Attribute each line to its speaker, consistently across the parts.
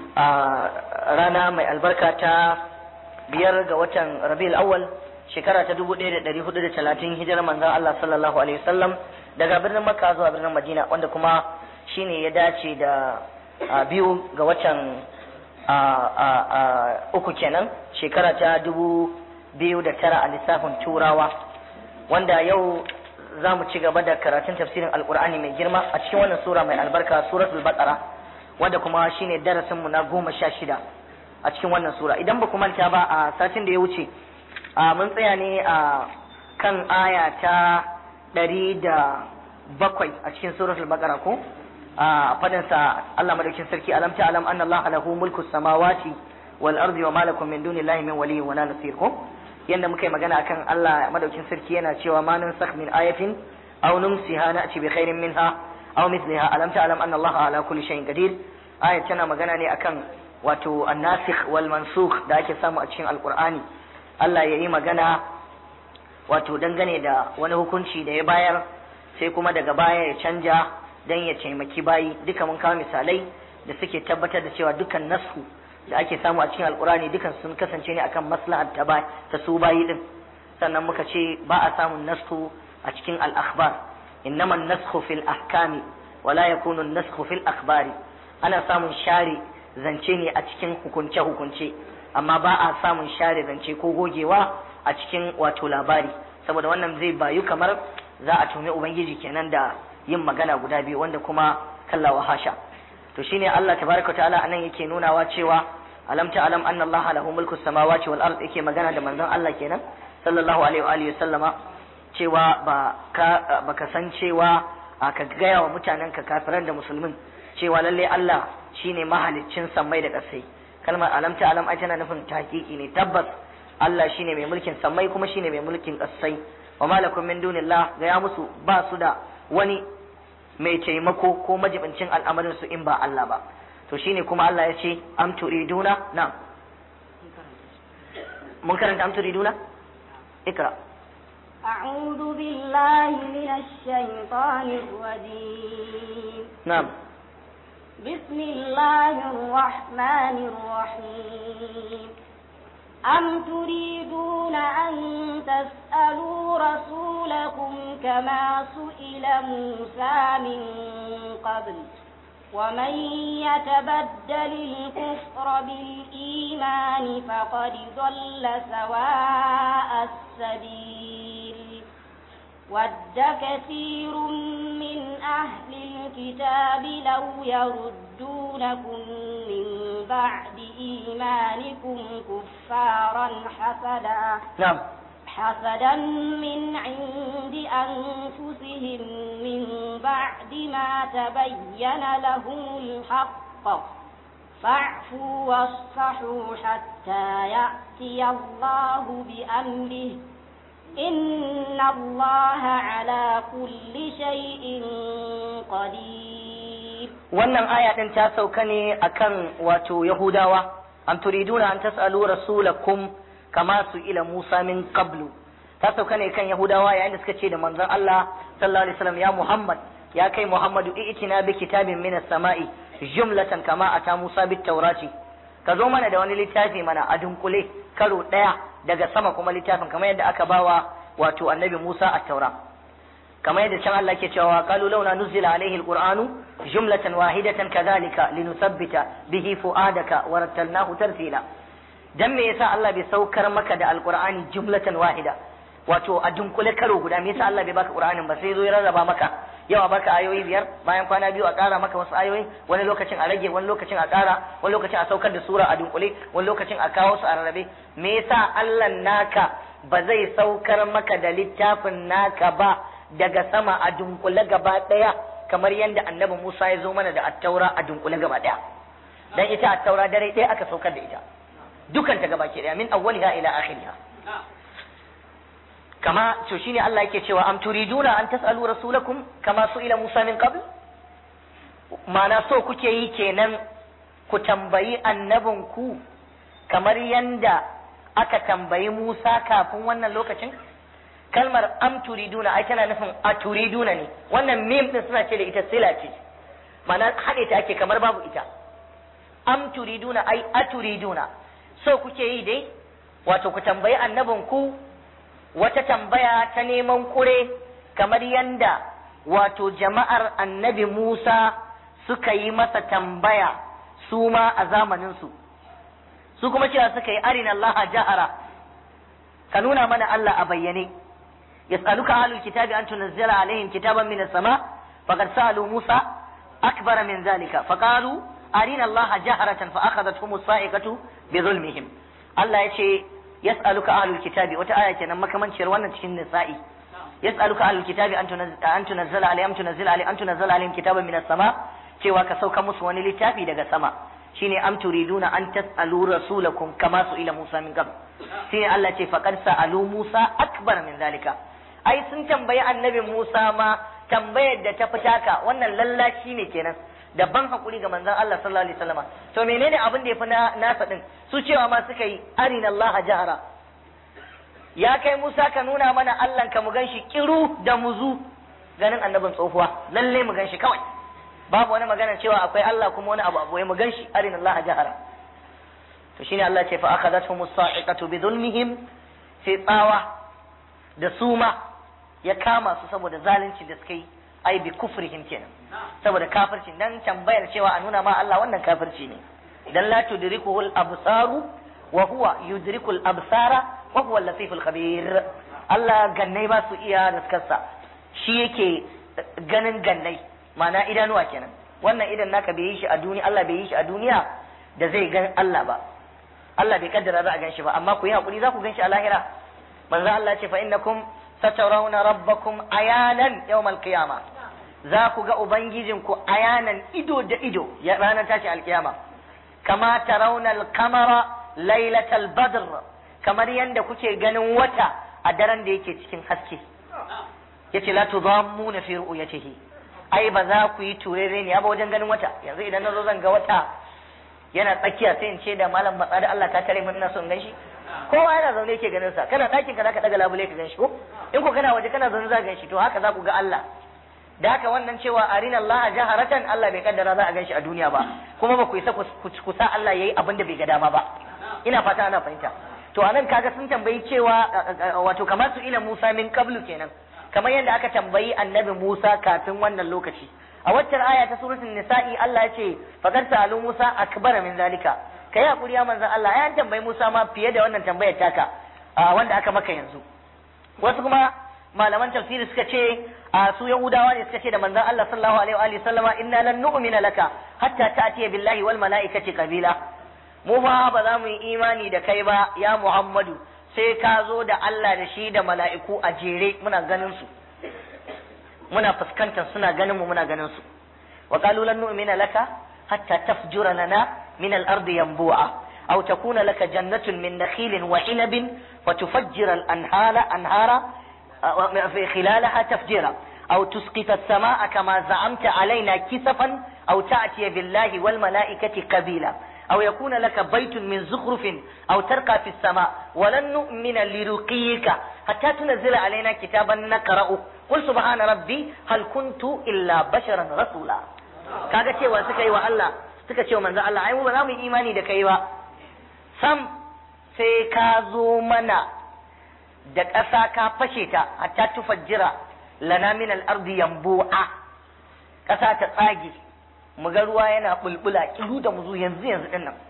Speaker 1: a rana mai albarka ta 5 ga watan Rabiul Awwal shekara ta 1430 hijirar manzon Allah sallallahu alaihi wasallam daga birnin Makka zuwa birnin Madina, wanda kuma shine ya dace da 2 ga watan uku kenan shekara ta 2009 a lissafin Turawa, wanda yau za mu ci gaba da karatun tafsirin Alkur'ani mai girma a cikin wannan sura mai albarka, suratul Baqara, wanda kuma shine darasinmu na 16 a cikin wannan sura. Idan ba ku manta ba, a satin da ya wuce mun tsaya ne a kan aya ta 107 a cikin suratul Baqara ko a fadin sa Allah madaukin sarki, alam ta'lam anna Allah lahu mulku samawati wal ardi wa ma lakum min dunillahi min waliyyin wala nasir ko yanda muka yi magana akan Allah madaukin sarki yana cewa ma nansakh min ayatin aw numsiha na'ti bi khairin minha aw mithliha alam ta'lam anna Allah ala kulli shay'in qadir. Ayat tana magana ne akan wato an-nasikh wal mansukh da ake samu a cikin alqur'ani. Allah ya yi magana wato dangane da wani hukunci da ya bayar sai kuma daga baya ya canja dan ya taimaki bayi. Duka mun kawo misalai da suke tabbatar da cewa dukkan nasku da ake samu a cikin alkurani dukan sun kasance ne akan maslahar ta su bayi din. Sannan muka ce ba a samun nasku a cikin al-akhbar, innama an-naskhu fil ahkami wa la yakunu an-naskhu fil akhbari. Ana samun share zance ne a cikin hukunce hukunce, amma ba a samun share zance ko gogewa a cikin wato labari, saboda wannan zai bayu kamar za a tumi ubangiji kenan da yin magana guda biyu, wanda kuma kallawa hasha. To shine Allah tabaraka ta'ala anan yake nunawa cewa alam ta'lam anna Allah lahu mulku samawati wal ard, yake magana da manzon Allah kenan sallallahu alaihi wa alihi sallama cewa baka san cewa ka gaya wa mutanen ka kafiran da musulmin cewa lalle Allah shine mahaliccin sammai da ƙasai. Kalmar alam ta'lam ai tana nufin tahqiqi ne, tabbas Allah shine mai mulkin sammai kuma shine mai mulkin ƙasai. Wa malakum min dunillah, gaya musu ba su da wani mai taimako ko majibincin al'amarin su in ba Allah ba. To shine kuma Allah ya ce am turiduna, na mun karanta am turiduna, ikra.
Speaker 2: أعوذ بالله من الشيطان الرجيم.
Speaker 1: نعم.
Speaker 2: بسم الله الرحمن الرحيم. أم تريدون أن تسألوا رسولكم كما سئل موسى من قبل ومن يتبدل الكفر بالإيمان فقد ضل سواء السبيل. ود كثير من أهل الكتاب لو يردونكم من بعد إيمانكم كفارا حسدا من عند أنفسهم من بعد ما تبين لهم الحق فاعفوا واصفحوا حتى يأتي الله بأمره إن الله على كل شيء قدير. wannan aya din ta sauka ne akan wato Yahudawa, am turiduna an tasalu rasulakum kama su ila Musa min qablu. Ta sauka ne kan Yahudawa yayin da suka ce da manzon Allah sallallahu alaihi wasallam, ya Muhammad, ya kai Muhammadu, i'tina bi kitabin minas sama'i jumlatan kama ata Musa bit taurati. Ka zo mana da wani littafi mana a dunkule karo daya daga sama, kuma littafin kamar yadda aka bawa wato annabi Musa at-taura. kamar yadda can Allah ke cewa qalu launa nuzila alaihi alqur'anu jumlatan wahidatan kadhalika linuthabbita bihi fuadaka wa rattalnahu tartila. Dan me yasa Allah bai saukar maka da alqur'ani jumlatan wahida, wato a dunkule karo guda? Me yasa Allah bai baka qur'anin ba, sai zo ya rarraba maka, yawa baka ayoyi 5, bayan kwana 2 a ƙara maka wasu ayoyi, wani lokacin a rage, wani lokacin a ƙara, wani lokacin a saukar da sura a dunkule, wani lokacin a kawo su a rarrabe. Me yasa Allah naka ba zai saukar maka da littafin naka ba daga sama a dunkule gaba daya, kamar yadda annabi Musa ya zo mana da attaura a dunkule gaba daya? Dan ita attaura dare ɗaya aka saukar da ita, dukan ta gaba ke daya, min awwaliha ila akhiriha. Kama to shine Allah yake cewa am turiduna an tasalu rasulakum kama su'ila Musa min qabl, ma'ana so kuke yi kenan ku tambayi annabinku kamar yanda aka tambayi Musa kafin wannan lokacin? Kalmar am turiduna ai tana nufin a turiduna ne, wannan mim din suna ce da ita sila ce, ma'ana haɗe ta ake kamar babu ita. am turiduna ai aturiduna so kuke yi dai wato ku tambayi annabinku wata tambaya ta neman kure kamar yanda wato jama'ar annabi Musa suka yi masa tambaya su ma a zamaninsu su kuma cewa suka yi arina Allah jahara ka nuna mana Allah a bayyane yas'aluka ahlul kitabi an tunzila alaihim kitaban minas sama faqad sa'alu Musa akbar min zalika faqalu arina Allah jaharatan fa akhadathum as-sa'iqatu bi zulmihim Allah yace yas'aluka ahlul kitabi wata aya kenan makamanciyar wannan cikin nisa'i yas'aluka ahlul kitabi an tunzila alaihim kitaban minas sama cewa ka sauka musu wani littafi daga sama shine am turiduna an tas'alu rasulakum kama su'ila Musa min qabl shine Allah ce faqad sa'alu Musa akbar min zalika ai sun tambayi annabi Musa ma tambayar da ta fita ka wannan lallashi ne kenan da ban hakuri ga manzon Allah sallallahu alaihi wasallam to menene abin da yafi nasa din su cewa ma suka yi arina Allah jahara ya kai Musa ka nuna mana Allah ka mu ganshi kiru da muzu ganin annabin tsofuwa lalle mu ganshi kawai babu wani magana cewa akwai Allah kuma wani abu mu ganshi arina Allah jahara to shine Allah ce fa akhadathum as-sa'iqatu bi dhulmihim sai tsawa da suma ya kama su saboda zalunci da suka yi ai bi kufrihim kenan saboda kafirci dan tambayar cewa a nuna ma Allah wannan kafirci ne dan la tudrikuhu al-absaru wa huwa yudriku al-absara wa huwa al-latiful khabir Allah gannai ba su iya riskarsa shi yake ganin gannai ma'ana idanuwa kenan wannan idan naka bai yi shi a duniya Allah bai yi shi a duniya da zai gan Allah ba Allah bai kaddara za a gan shi ba amma ku yi hakuri za ku gan shi a lahira manzo Allah ce fa innakum satarawna rabbakum ayanan yawmal qiyama za ku ga ubangijinku ayanan ido da ido ya ranar tashi alkiyama kama tarawna al-qamara lailatal badr kamar yanda kuke ganin wata a daren da yake cikin haske yace la tudammuna fi ru'yatihi ai ba za ku yi turere ne ba wajen ganin wata yanzu idan nazo zan ga wata yana tsakiya sai in ce da malam matsa da Allah ta kare mun ina son ganshi kowa yana zaune yake ganin sa kana ɗakin ka zaka daga labule ka ganshi ko in ko kana waje kana zaune za ganshi to haka za ku ga Allah da haka wannan cewa arina Allah jaharatan Allah bai kaddara za a ganshi a duniya ba kuma ba ku isa ku sa Allah yayi abin da bai ga dama ba ina fata ana fahimta to anan kaga sun tambayi cewa wato kamar su ila Musa min qablu kenan kamar yadda aka tambayi annabi Musa kafin wannan lokaci a waccan aya ta suratul nisa'i Allah ya ce faqad sa'alu Musa akbar min zalika kai hakuri ya manzon Allah ai an tambayi Musa ma fiye da wannan tambayar taka wanda aka maka yanzu wasu kuma malaman tafsiri suka ce su Yahudawa ne suka ce da manzon Allah sallallahu alaihi wa sallama inna lan nu'mina laka hatta ta'tiya billahi wal mala'ikati qabila mu fa ba za mu yi imani da kai ba ya Muhammadu sai ka zo da Allah da shi da mala'iku a jere muna ganin su muna fuskantar suna ganin mu muna ganin su wa qalu lan nu'mina laka hatta tafjura lana min al-ardi yanbu'a aw takuna laka jannatun min nakhilin wa 'inabin fatufajjira al-anhara fi khilalaha tafjira aw tusqita as-samaa'a kama za'amta 'alaina kisafan aw ta'tiya billahi wal mala'ikati qabila أو يكون لك بيت من زخرف أو ترقى في السماء ولن نؤمن لرقيك حتى تنزل علينا كتابا نقرأه قل سبحان ربي هل كنت إلا بشرا رسولا kaga cewa suka yi wa Allah suka ce wa manzo Allah ai mu ba za mu yi imani da kai ba sam sai ka zo mana da ƙasa ka fashe ta hatta tufajjira lana min al-ardi yanbu'a ƙasa ta tsage mu ga ruwa yana bulbula kiru da muzu yanzu din nan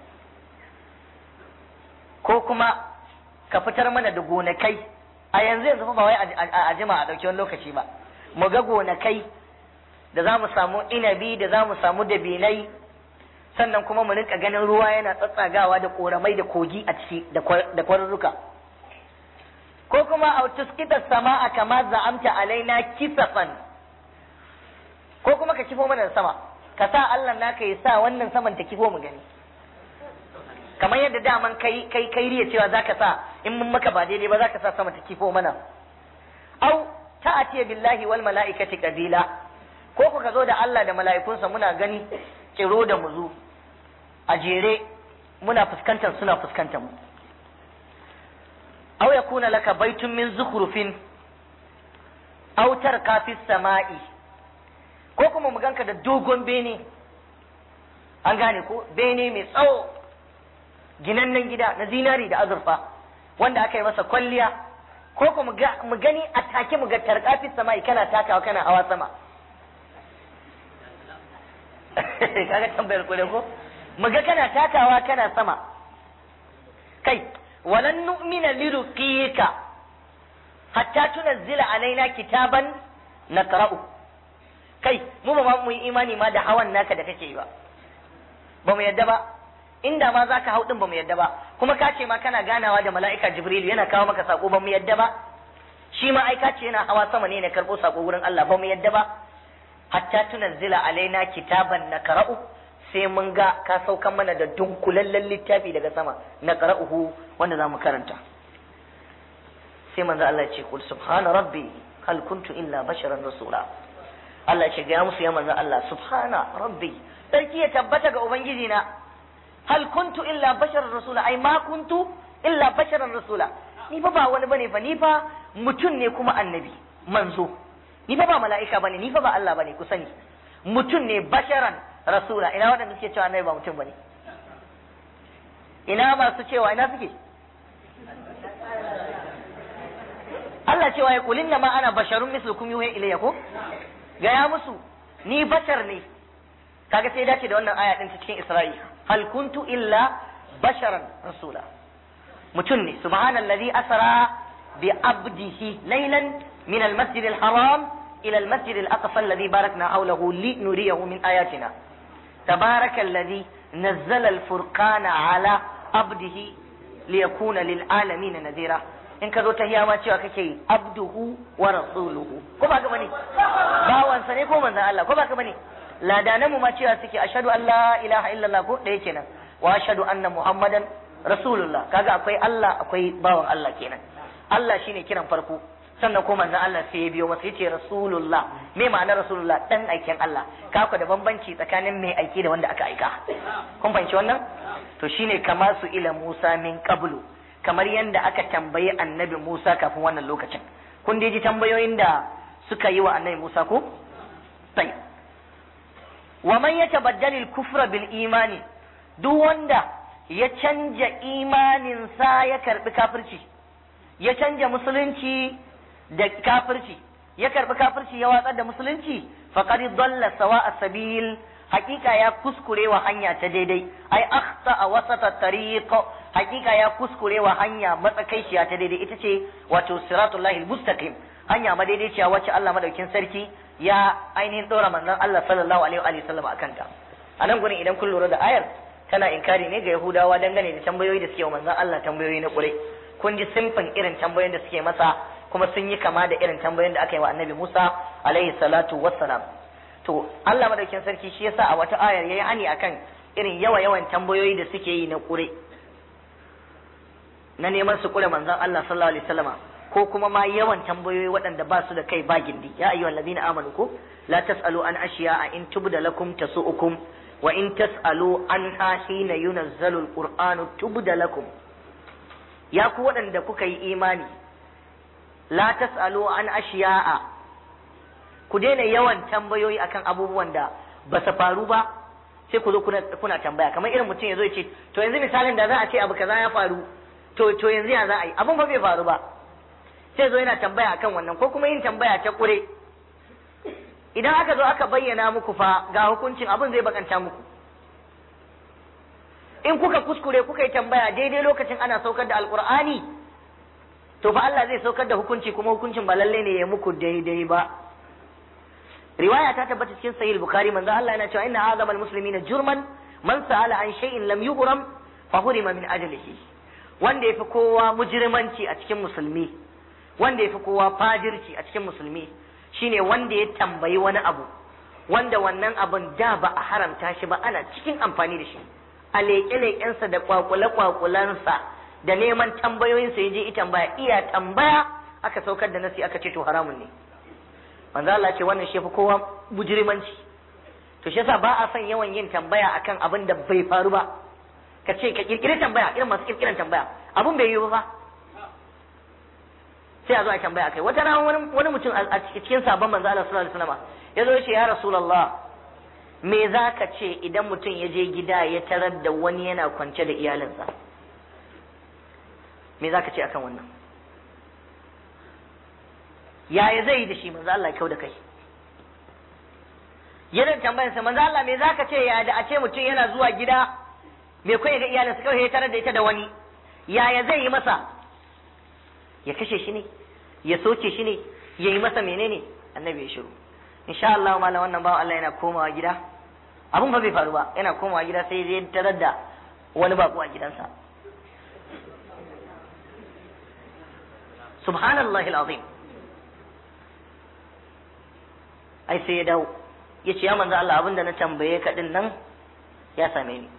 Speaker 2: ko kuma ka fitar mana da gonakai a yanzu fa ba wai a jima a dauki wani lokaci ba mu ga gonakai da za mu samu inabi da za mu samu dabinai sannan kuma mu rinka ganin ruwa yana tsatsagawa da koramai da kogi a ciki da kwarurruka ko kuma a tuskita sama'a kama za'amta alaina kisafan ko kuma ka kifo mana da sama ka sa Allah naka ya sa wannan saman ta kifo mu gani kamar yadda daman kai riya cewa zaka sa in mun maka ba daidai ba zaka sa sama ta kifo mana au ta'ati billahi wal mala'ikati qabila ko ku ka zo da Allah da mala'ikunsa muna gani kiro da muzu a jere muna fuskantar suna fuskantar mu aw yakuna laka baitun min zukhrufin aw tarqa fis sama'i ko kuma mu ganka da dogon bene an gane ko bene mai tsawo ginannen gida na zinari da azurfa wanda aka yi masa kwalliya ko ko mu gani a take mu ga tarqafi samai kana takawa kana hawa sama kaga tambayar ku ko mu ga kana takawa kana sama kai walan nu'mina liruqika hatta tunazzila alaina kitaban naqra'u kai mu ba mu yi imani ma da hawan naka da kake yi ba mu yadda ba inda ma zaka hau din ba mu yadda ba kuma ka ce ma kana ganawa da mala'ika jibril yana kawo maka sako ba mu yadda ba shi ma ai ka ce yana hawa sama ne na karbo sako gurin Allah ba mu yadda ba hatta tunazzila alaina kitaban naqra'u sai mun ga ka saukan mana da dunkulallen littafi daga sama naqra'uhu wanda zamu karanta sai manzo Allah ya ce kul subhana rabbi hal kuntu illa basharan rasula Allah ya ce ga musu ya manzo Allah subhana rabbi sarki ya tabbata ga ubangiji na hal kuntu illa basharan rasula ai ma kuntu illa basharan rasula ni fa ba wani bane fa ni fa mutum ne kuma annabi manzo ni fa ba mala'ika bane ni fa ba Allah bane ku sani mutum ne basharan rasula ina wadanda suke cewa annabi ba mutum bane ina masu cewa ina suke Allah cewa ya kulinna ma ana basharun mislukum yuha ilayya ko gaya musu ni bashar ne kaga sai dace da wannan aya din cikin Isra'i hal kuntu illa basharan rasula mutum ne subhanallazi asra bi abdihi laylan min almasjid alharam ila almasjid alaqsa alladhi barakna hawlahu linuriyahu min ayatina tabarakallazi nazzala alfurqana ala abdihi liyakuna lilalamin nadira in ka zo ta hiyama cewa kake yi abduhu wa rasuluhu ko ba ka bane bawansa ne ko manzon Allah ko ba ka bane ladananmu ma cewa suke ashhadu an la ilaha illallah ko ɗaya kenan wa ashhadu anna muhammadan rasulullah kaga akwai Allah akwai bawan Allah kenan Allah shine kiran farko sannan ko manzon Allah sai ya biyo masa yace rasulullah me ma'anar rasulullah dan aikin Allah kaga da bambanci tsakanin mai aiki da wanda aka aika kun fahimci wannan to shine kama su ila Musa min qablu kamar yadda aka tambayi annabi Musa kafin wannan lokacin kun dai ji tambayoyin da suka yi wa annabi Musa ko sai wa man yatabaddal al-kufra bil imani duk wanda ya canja imanin sa ya karbi kafirci ya canja musulunci da kafirci ya karbi kafirci ya watsar da musulunci faqad dalla sawa'a sabil hakika ya kuskure wa hanya ta daidai ai akhta wasata tariq hakika ya kuskure wa hanya matsakaiciya ta daidai ita ce wato siratullahi almustaqim hanya madaidaiciya wacce Allah madaukin sarki ya ainihin dora manzon Allah sallallahu alaihi wa sallam akan ta anan gurin idan kun lura da ayar tana inkari ne ga Yahudawa dangane da tambayoyi da suke wa manzon Allah tambayoyi na kure kun ji simfin irin tambayoyin da suke masa kuma sun yi kama da irin tambayoyin da aka yi wa Annabi Musa alaihi salatu wassalam to Allah madaukin sarki shi yasa a wata ayar yayi hani akan irin yawan tambayoyi da suke yi na kure na neman su kure manzon Allah sallallahu alaihi wasallama ko kuma ma yawan tambayoyi waɗanda ba su da kai ba gindi ya ayyuhal ladina amanu ko la tasalu an ashiya'a in tubda lakum tasu'ukum wa in tasalu anha hina yunazzalu alqur'anu tubda lakum ya ku waɗanda kuka yi imani la tasalu an ashiya'a ku daina yawan tambayoyi akan abubuwan da ba su faru ba sai ku zo kuna tambaya kamar irin mutum ya zo ya ce to yanzu misalin da za a ce abu kaza ya faru to yanzu ya za a yi abun ba bai faru ba sai zo yana tambaya akan wannan ko kuma yin tambaya ta kure idan aka zo aka bayyana muku fa ga hukuncin abun zai bakanta muku in kuka kuskure kuka yi tambaya daidai lokacin ana saukar da alkur'ani to fa Allah zai saukar da hukunci kuma hukuncin ba lalle ne ya muku daidai ba riwaya ta tabbata cikin sahih bukhari manzo Allah yana cewa inna azamal muslimina jurman man sa'ala an shay'in lam yughram fa hurima min ajlihi wanda yafi kowa mujrimanci a cikin musulmi wanda yafi kowa fadirci a cikin musulmi shine wanda ya tambayi wani abu wanda wannan abun da ba a haramta shi ba ana cikin amfani da shi a leƙe-leƙensa da kwakule-kwakulansa da neman tambayoyinsa ya je ita tambaya iya tambaya aka saukar da nasi aka ce to haramun ne manzo Allah ce wannan shi yafi kowa mujrimanci to shi yasa ba a son yawan yin tambaya akan abin da bai faru ba ka ce ka kirkire tambaya irin masu kirkiran tambaya abun bai yi ba sai a zo a tambaya kai wata rana wani mutum a cikin sabon manzo Allah sallallahu alaihi wasallam ya zo ya ce ya rasulullah
Speaker 1: me za ka ce idan mutum ya je gida ya tarar da wani yana kwance da iyalinsa? Me za ka ce akan wannan? Yaya zai yi da shi? Manzo Allah ya kau da kai. Yana tambayarsa, manzo Allah me za ka ce ya da a ce mutum yana zuwa gida me kai ga iyalinsa kawai ya tarar da ita da wani? Yaya zai yi masa? Ya kashe shi ne? Ya soke shi ne? Ya yi masa menene? Annabi ya shiru. Insha Allah malam wannan bawan Allah yana komawa gida. Abun ba bai faru ba, yana komawa gida sai zai tarar da wani bako a gidansa. Subhanallahi alazim. Ai sai ya dawo. Ya ce ya manzo Allah abinda na tambaye ka din nan ya same ni.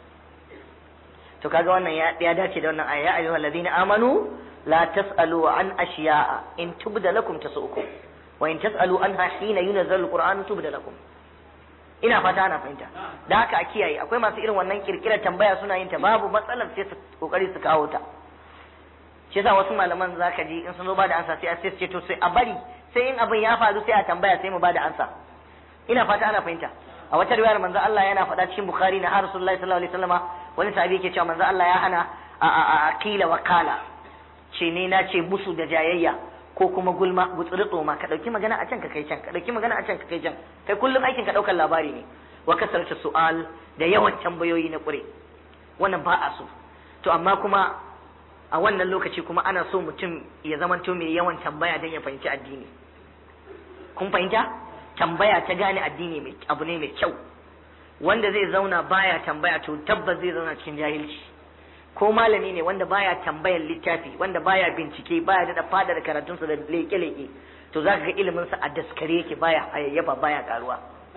Speaker 1: To kaga wannan ya dace da wannan aya, ya ayyuhal ladina amanu la tasalu an ashiya'a in tubda lakum tasu'ukum wa in tasalu anha hina yunzalu alquran tubda lakum. Ina fata ana fahimta. Da haka a kiyaye, akwai masu irin wannan kirkirar tambaya suna yin ta babu matsalar sai su kokari su kawo ta. Shi yasa wasu malaman zaka ji in sun zo ba da ansa sai a ce to sai a bari sai in abin ya faru sai a tambaya sai mu ba da ansa. Ina fata ana fahimta. A wata riwayar manzo Allah yana faɗa cikin Bukhari na har Rasulullahi sallallahu alaihi wasallama wani sahabi yake cewa manzo Allah ya hana a kila wakala. Ce ne na ce musu da jayayya ko kuma gulma gutsuri tsoma ka dauki magana a can ka kai can ka dauki magana a can ka kai can kai kullum aikin ka daukar labari ne wa kasarta su'al da yawan tambayoyi na kure wannan ba a so. To amma kuma a wannan lokaci kuma ana so mutum ya zamanto mai yawan tambaya don ya fahimci addini. Kun fahimta? Tambaya ta gane addini abu ne mai kyau. Wanda zai zauna baya tambaya to tabbas zai zauna cikin jahilci. Ko malami ne wanda baya tambayar littafi, wanda baya bincike, baya da fada da karatunsa da leke-leke, to zaka ga ilimin sa a daskare yake, baya hayayyafa, baya karuwa.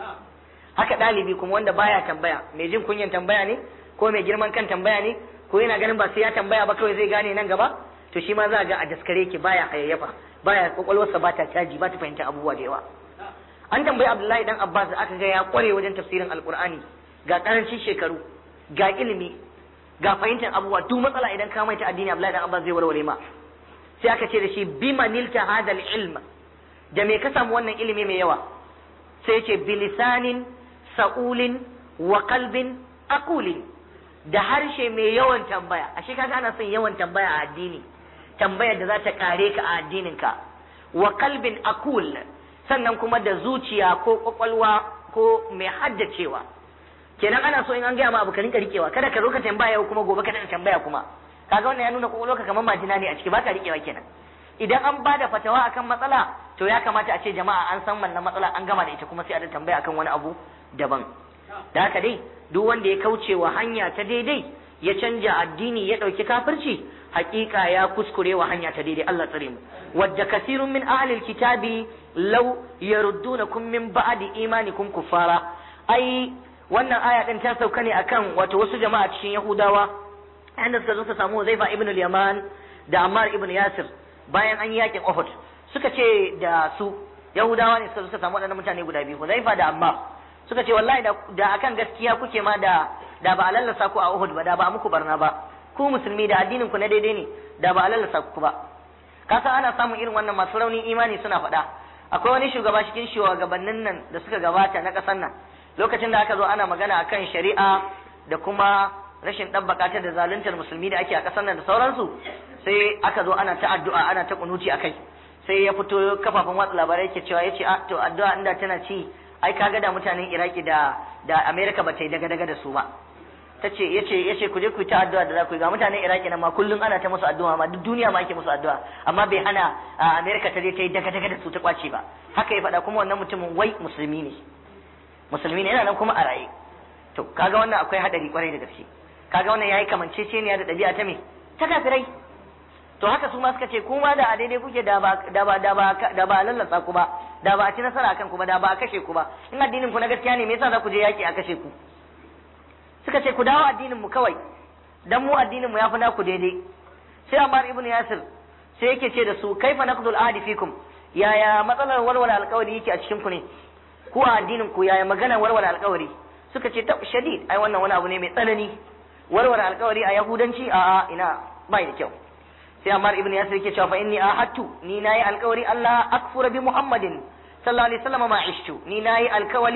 Speaker 1: Haka dalibi kuma wanda baya tambaya, mai jin kunyan tambaya ne, ko mai girman kan tambaya ne, ko yana ganin ba sai ya tambaya ba kawai zai gane nan gaba, to shi ma za ga a daskare yake, baya hayayyafa, baya kwakwalwarsa ba ta caji, ba ta fahimta abubuwa da yawa. An tambayi Abdullahi dan Abbas da aka ga ya kware wajen tafsirin Alkur'ani, ga karancin shekaru, ga ilimi, ga fahimtar abubuwa, duk matsala idan ka mai ta addini Abdullahi dan Abbas zai warware ma. Sai aka ce da shi bima nilta hadal ilm, da me ka samu wannan ilimi mai yawa? Sai ce bilisanin sa'ulin wa qalbin aqulin, da harshe mai yawan tambaya. Ashe kaga ana son yawan tambaya a addini, tambayar da za ta kare ka a addinin ka. Wa qalbin aqul, sannan kuma da zuciya ko kwakwalwa ko mai haddacewa. Kenan ana so in an gaya ma abu ka rinka rikewa, kada ka zo ka tambaya kuma gobe ka tambaya kuma. Kaga wannan ya nuna kwakwalwa ka kamar majina ne a ciki, ba ka rikewa kenan. Idan an bada fatawa akan matsala to ya kamata a ce jama'a an san wannan matsala an gama da ita kuma sai a tambaya akan wani abu daban. Da haka dai duk wanda ya kauce wa hanya ta daidai ya canja addini ya dauki kafirci, hakika ya kuskure wa hanya ta daidai. Allah tsare mu. Wadda kasirun min ahlil kitabi law yaruddunakum min ba'di imanikum kuffara. Ai wannan aya din ta sauka ne akan wato wasu jama'a cikin Yahudawa inda suka zo su samu Zaifa ibn al-Yaman da Ammar ibn Yasir bayan an yi yakin Uhud. Suka ce da su Yahudawa ne suka samu waɗannan mutane guda biyu, Zaifa da Ammar. Suka ce wallahi da akan gaskiya kuke ma da ba a lallasa ku a Uhud ba, da ba muku barna ba. Ku musulmi da addinin ku na daidai ne, da ba a lallasa ku ba. Kasa ana samun irin wannan masu raunin imani suna faɗa. Akwai wani shugaba cikin shugabannin nan da suka gabata na ƙasar nan, lokacin da aka zo ana magana akan shari'a da kuma rashin ɗabbaka ta da zaluntar musulmi da ake a ƙasar nan da sauransu, sai aka zo ana ta addu'a ana ta kunuti akai. Sai ya fito kafafen watsa labarai yake cewa yace to addu'a inda tana ci ai kaga da mutanen Iraki da America ba ta yi daga da su ba. yace ku je ku ta addu'a da za ku yi, ga mutanen Iraki nan ma kullun ana ta musu addu'a, ma duk duniya ma ake musu addu'a, amma bai hana America ta je ta yi daga da su ta kwace ba. Haka ya faɗa, kuma wannan mutumin wai musulmi ne yana nan kuma a raye. To kaga wannan akwai hadari kwarai da gaske. Kaga wannan yayi kamanceceniya da ɗabi'a ta me ta kafirai. To haka su ma suka ce kuma da a daidai kuke da ba lallasa ku ba, da ba a ci nasara akan ku ba, da ba a kashe ku ba. In addinin ku na gaskiya ne me yasa za ku je yaki a kashe ku? Suka ce ku dawo addinin mu kawai, dan mu addinin mu yafi naku daidai. Sai Ammar ibn Yasir sai yake ce da su kaifa naqdul ahdi fikum, yaya matsalar warware alƙawari yake a cikin ku ne? Ku a addinin ku yaya magana warware alƙawari? Suka ce ta shadid, ai wannan wani abu ne mai tsanani. Warware alƙawari a yahudanci a'a ina bai da kyau. Sai Ammar ibn Yasir yake cewa fa inni ahadtu, ni nayi alƙawari Allah akfura bi Muhammadin sallallahu alaihi wasallam ma ishtu, ni nayi alƙawari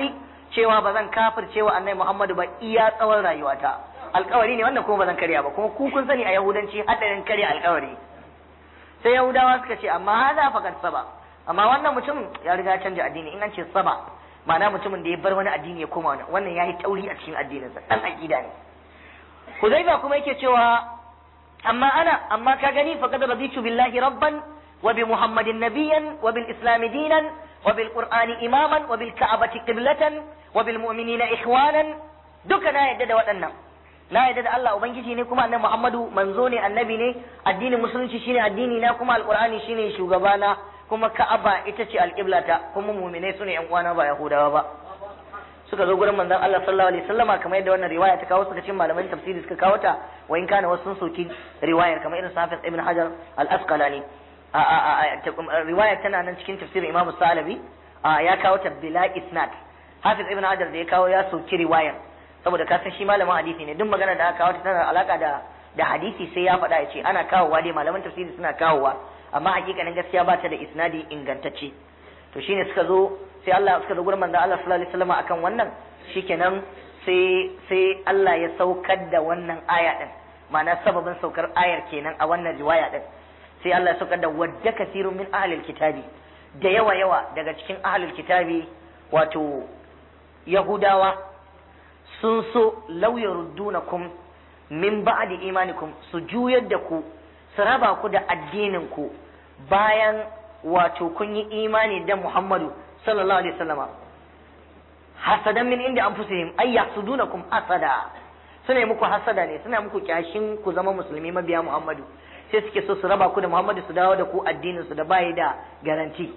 Speaker 2: cewa ba zan kafircewa annabi Muhammadu ba iya tsawon rayuwata. Alƙawari ne wannan kuma ba zan karya ba, kuma ku kun sani a Yahudanci hadarin karya alƙawari. Sai Yahudawa suka ce amma hada faqad saba, amma wannan mutum ya riga ya canja addini. In an ce saba ma'ana mutumin da ya bar wani addini ya koma wannan yayi tauri a cikin addininsa, dan aqida ne. Huzaifa kuma yake cewa amma ka gani faqad raditu billahi rabban wa bi muhammadin nabiyyan wa bil islam dinan wa bil qur'ani imaman wa bil ka'bati qiblatan wa bil mu'minina ikhwanan. Duka na yadda da waɗannan, na yadda da Allah ubangiji ne, kuma annabi Muhammadu manzo ne, annabi ne, addinin musulunci shine addini na, kuma alqur'ani shine shugabana, kuma ka'aba ita ce alqiblata, kuma mu'minai sune yan uwana ba yahudawa ba. Suka zo gurin manzon Allah sallallahu alaihi wasallama kamar yadda wannan riwaya ta kawo, suka ce malaman tafsiri suka kawo ta, wa in kana wasu sun soki riwayar kamar irin Hafiz Ibn Hajar al-Asqalani. Riwayar tana nan cikin tafsirin Imam Salabi, ya kawo ta bila isnad. Hafiz Ibn Hajar da ya kawo ya soki riwayar saboda ka san shi malamin hadisi ne, duk magana da aka kawo ta tana alaka da hadisi sai ya faɗa ya ce ana kawowa dai malaman tafsiri suna kawowa, amma hakikanin gaskiya ba ta da isnadi ingantacce. To shine suka zo gurin manzon Allah sallallahu alaihi wasallam akan wannan, shikenan sai Allah ya saukar da wannan aya din, ma'ana sababin saukar ayar kenan a wannan riwaya din. Sai Allah ya saukar da wadda kasirun min ahlil kitabi, da yawa daga cikin ahlul kitabi wato Yahudawa sun so law yaruddunakum min ba'di imanikum, su juyar da ku, su raba ku da addinin ku bayan wato kun yi imani da Muhammadu sallallahu alaihi wasallama, hasadan min inda anfusihim ay yahsudunakum hasada, suna muku hasada ne, suna muku kyashin ku zama musulmi mabiya Muhammadu, sai suke so su raba ku da Muhammadu, su dawo da ku addinin su da bai da garanti.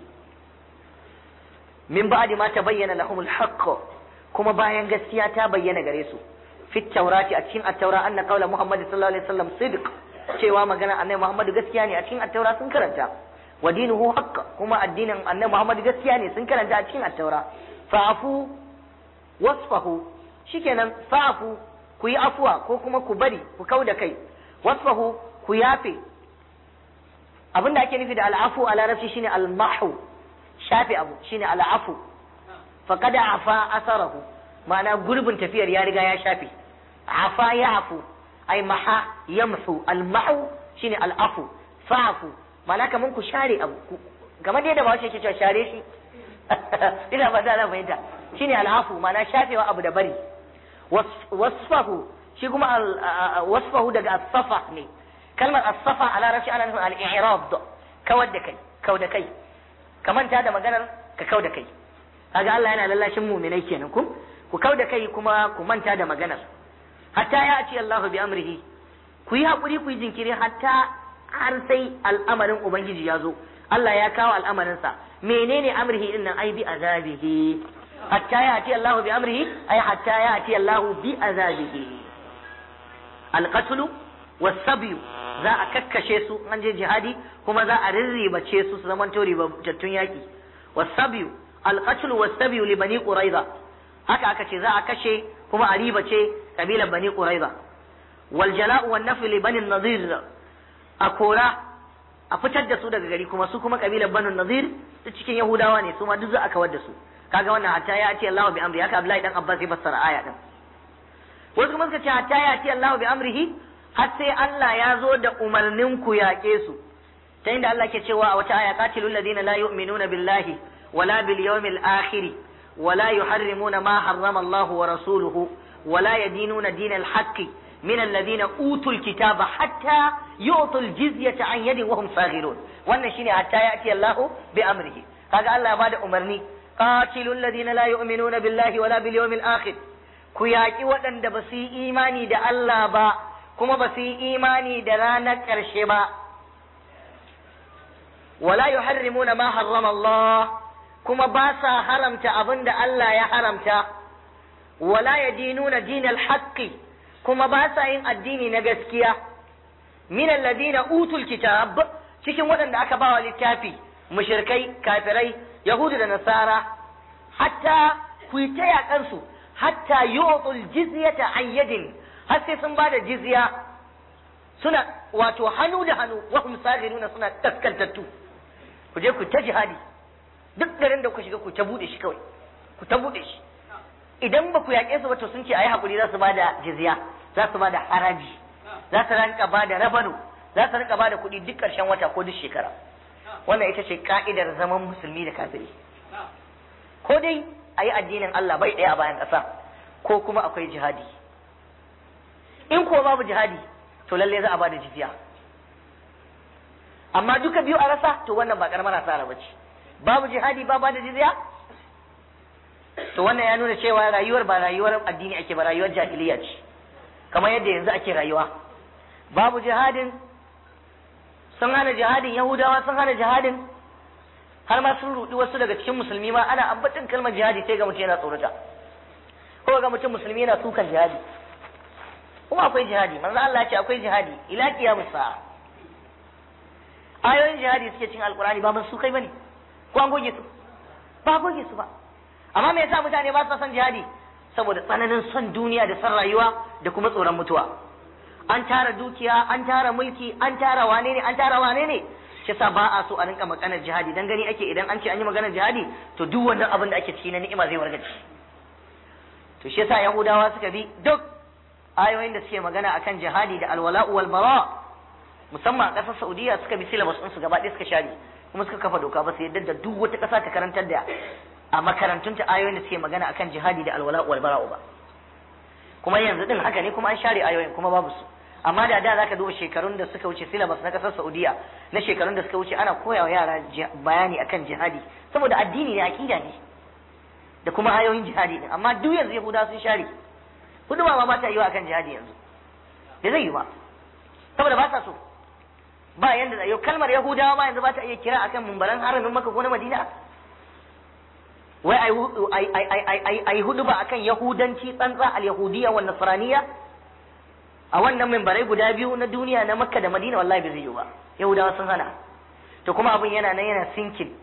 Speaker 2: Min ba'di ma tabayyana lahumul haqq, kuma bayan gaskiya ta bayyana gare su. Fit taurati, a cikin at-taura, anna qawla Muhammad sallallahu alaihi wasallam sidq, cewa magana annabi Muhammadu gaskiya ne, a cikin at-taura sun karanta. Wa dinuhu haqq, kuma addinin annabi Muhammadu gaskiya ne, sun karanta a cikin at-taura. Fa'fu wasfahu, shikenan fa'fu, ku yi afuwa ko kuma ku bari, ku kauda kai. Wasfahu, ku yafe. Abinda ake nufi da al'afu a larabci shine al-mahu, shafe abu shine al'afu. Faqad afa asarahu, ma'ana gurbin tafiyar ya riga ya shafe. Afa ya afu, ai maha yamhu, al-mahu shine al'afu. Fa'fu, ma'ana kaman ku share abu, kamar yadda ba shi yake cewa share shi. Ina ba da fahimta. Shine al'afu, ma'ana shafewa abu da bari. Wasfahu, shi kuma wasfahu daga as-safa ne. Kalmar as-safa a larabci ana nufin al-i'rad, kawar da kai, ka manta da maganar ka kau da kai. Kaga Allah yana lallashin mu'minai kenan ku kau da kai kuma ku manta da maganar. Hatta ya ce Allahu bi amrihi, ku yi hakuri ku yi jinkiri hatta har sai al'amarin ubangiji ya zo. Allah ya kawo al'amarinsa. Menene amrihi din nan? Ai bi azabihi. Hatta ya ce Allahu bi amrihi, ai hatta ya ce Allahu bi azabihi. Al-qatlu was-sabyu, za a kakkashe su an je jihadi, kuma za a rirribace su zaman tori battattun yaki. Was-sabyu, al-qatlu was-sabyu li bani quraiza, haka aka ce za a kashe kuma a ribace kabilar bani quraiza. Wal jala'u wan nafyu li bani nadir, a kora a fitar da su daga gari, kuma su kuma kabilar bani nadir su cikin yahudawa ne, su ma duk za a kawar da su. Kaga wannan hatta ya ce Allahu bi amri, haka Abdullahi dan Abbas ya fassara aya din. Wasu kuma suka ce hatta ya ce Allahu bi amrihi, har sai Allah ya zo da umarnin ku yaƙe su, ta inda Allah ke cewa a wata aya, qatilul ladina la yu'minuna billahi wala bil yawmil akhir wala yuharrimuna ma harrama Allah wa rasuluhu wala yadinuna dinal haqqi min alladhina utul kitaba hatta yu'tul jizyata an yadin wa hum saghirun. Wannan shine hatta ya'ti Allah bi amrihi. Kaga Allah ya bada umarni, qatilul ladina la yu'minuna billahi wala bil yawmil akhir, ku yaƙi waɗanda ba su yi imani da Allah ba kuma ba su yi imani da ranar ƙarshe ba. Wala yuharrimuna ma harrama Allah, kuma ba sa haramta abin da Allah ya haramta. Wala yadinuna dinal haqqi, kuma ba sa yin addini na gaskiya. Min alladhina utul kitab, cikin waɗanda aka bawa littafi, mushrikai, kafirai, yahudu da nasara. Hatta ku yi ta yaƙansu, hatta yu'tul jizyata an yadin, har sai sun bada jizya, suna wato hannu da hannu, wa hum saghiruna, suna taskantattu. Ku je ku ta jihadi, duk garin da ku shiga ku ta bude shi kawai, ku ta bude shi. idan ba ku yaƙe su ba to sun ce ayi hakuri za su ba da jizya, za su ba da haraji, za su rinka ba da rabano, za su rinka ba da kuɗi duk ƙarshen wata ko duk shekara. Wannan ita ce ka'idar zaman musulmi da kafiri. Ko dai a yi addinin Allah bai ɗaya a bayan ƙasa, ko kuma akwai jihadi. In ko babu jihadi to lalle za a ba da jizya. Amma duka biyu a rasa to wannan ba karamar asara bace. Babu jihadi ba da jizya, to wannan ya nuna cewa rayuwar ba rayuwar addini ake ba, rayuwar jahiliya ce, kamar yadda yanzu ake rayuwa. Babu jihadin, sun hana jihadin, Yahudawa sun hana jihadin, har ma sun rudi wasu daga cikin musulmi ma ana ambatin kalmar jihadi sai ga mutum yana tsorata, ko ga mutum musulmi yana sukan jihadi. Kuma akwai jihadi, manzo Allah ya ce akwai jihadi ila qiyamus sa'a. Ayoyin jihadi suke cikin alkurani ba mun su kai bane, ko an goge su? Ba goge su ba. Amma me yasa mutane ba su son jihadi? Saboda tsananin son duniya da son rayuwa da kuma tsoron mutuwa. An tara dukiya, an tara mulki, an tara wane ne, an tara wane ne. Shi yasa ba a so a rinka maganar jihadi, dan gani ake idan an ce an yi maganar jihadi to duk wannan abin da ake ciki na ni'ima zai wargaje. To shi yasa Yahudawa suka bi duk ayoyin da suke magana akan jihadi da alwala'u wal bara, musamman a ƙasar Saudiya suka bi syllabus ɗinsu gaba ɗaya suka share, kuma suka kafa doka ba su yadda da duk wata ƙasa ta karantar da a makarantunta ayoyin da suke magana akan jihadi da alwala'u wal bara ba. Kuma yanzu din haka ne, kuma an share ayoyin kuma babu su. Amma da zaka duba shekarun da suka wuce syllabus na ƙasar Saudiya, na shekarun da suka wuce ana koyawa yara bayani akan jihadi, saboda addini ne, aqida ne, da kuma ayoyin jihadi din. Amma duk yanzu Yahudawa sun share. Hudu ba ta yi wa akan jihadi yanzu, da zai yi ba, saboda ba sa so. Ba yanda da yau kalmar Yahudawa ma yanzu ba ta iya kira akan mumbaran haramin Makka ko na Madina. Wai ai hudu ba akan Yahudanci tsantsa, al-Yahudiyya wa Nasraniyya a wannan mimbarai guda biyu na duniya na Makka da Madina, wallahi bai zai yi ba. Yahudawa sun hana. To kuma abin yana nan yana sinkin,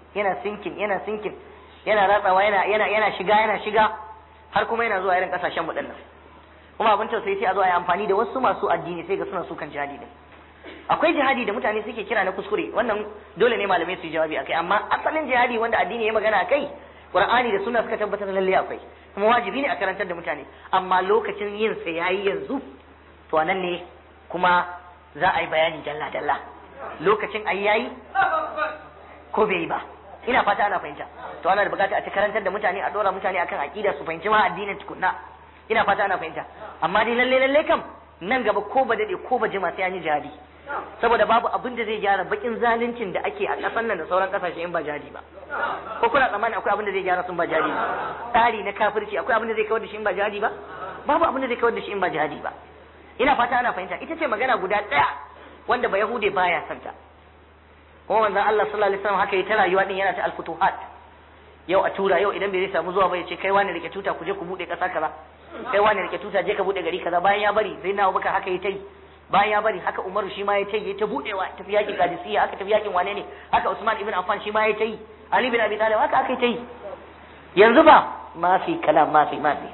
Speaker 2: yana ratsawa, yana shiga har kuma yana zuwa irin kasashen mu dinnan. Kuma abin tausayi sai a zo a yi amfani da wasu masu addini sai ga suna sukan jihadi din. Akwai jihadi da mutane suke kira na kuskure, wannan dole ne malamai su yi jawabi akai, amma asalin jihadi wanda addini ya magana akai, Qur'ani da sunna suka tabbatar lalle akwai, kuma wajibi ne a karantar da mutane. Amma lokacin yin sa yayi yanzu, to anan ne kuma za a yi bayani dalla dalla. Lokacin ai yayi ko bai yi ba, ina fata ana fahimta. To ana da bukata a ci karantar da mutane, a dora mutane akan aqida su fahimci ma addinin tukunna, ina fata ana fahimta. Amma dai lalle kam nan gaba ko ba dade ko ba jima sai an yi jihadi, saboda babu abin da zai gyara bakin zaluncin da ake a ƙasar nan da sauran ƙasashe in ba jihadi ba. Ko kuna tsammani akwai abin da zai gyara sun ba jihadi ba? Tsari na kafirci akwai abin da zai kawar da shi in ba jihadi ba? Babu abin da zai kawar da shi in ba jihadi ba. Ina fata ana fahimta. Ita ce magana guda ɗaya wanda ba Yahude baya santa. Kuma manzon Allah sallallahu alaihi wasallam haka yi ta rayuwa din yana ta al-futuhat. Yau a tura, yau idan bai zai samu zuwa ba ya ce kai wani rike tuta ku je ku bude ƙasa kaza. Kai wani rike tuta je ka bude gari kaza. Bayan ya bari sai na Abubakar haka yi ta yi. Bayan ya bari haka Umaru shi ma ya tayi ta budewa, tafi yakin Qadisiyya, aka tafi yakin wane ne, haka Usman ibn Affan shi ma ya tayi, Ali bin Abi Talib haka aka yi. Yanzu ba ma fi kalam, ma fi.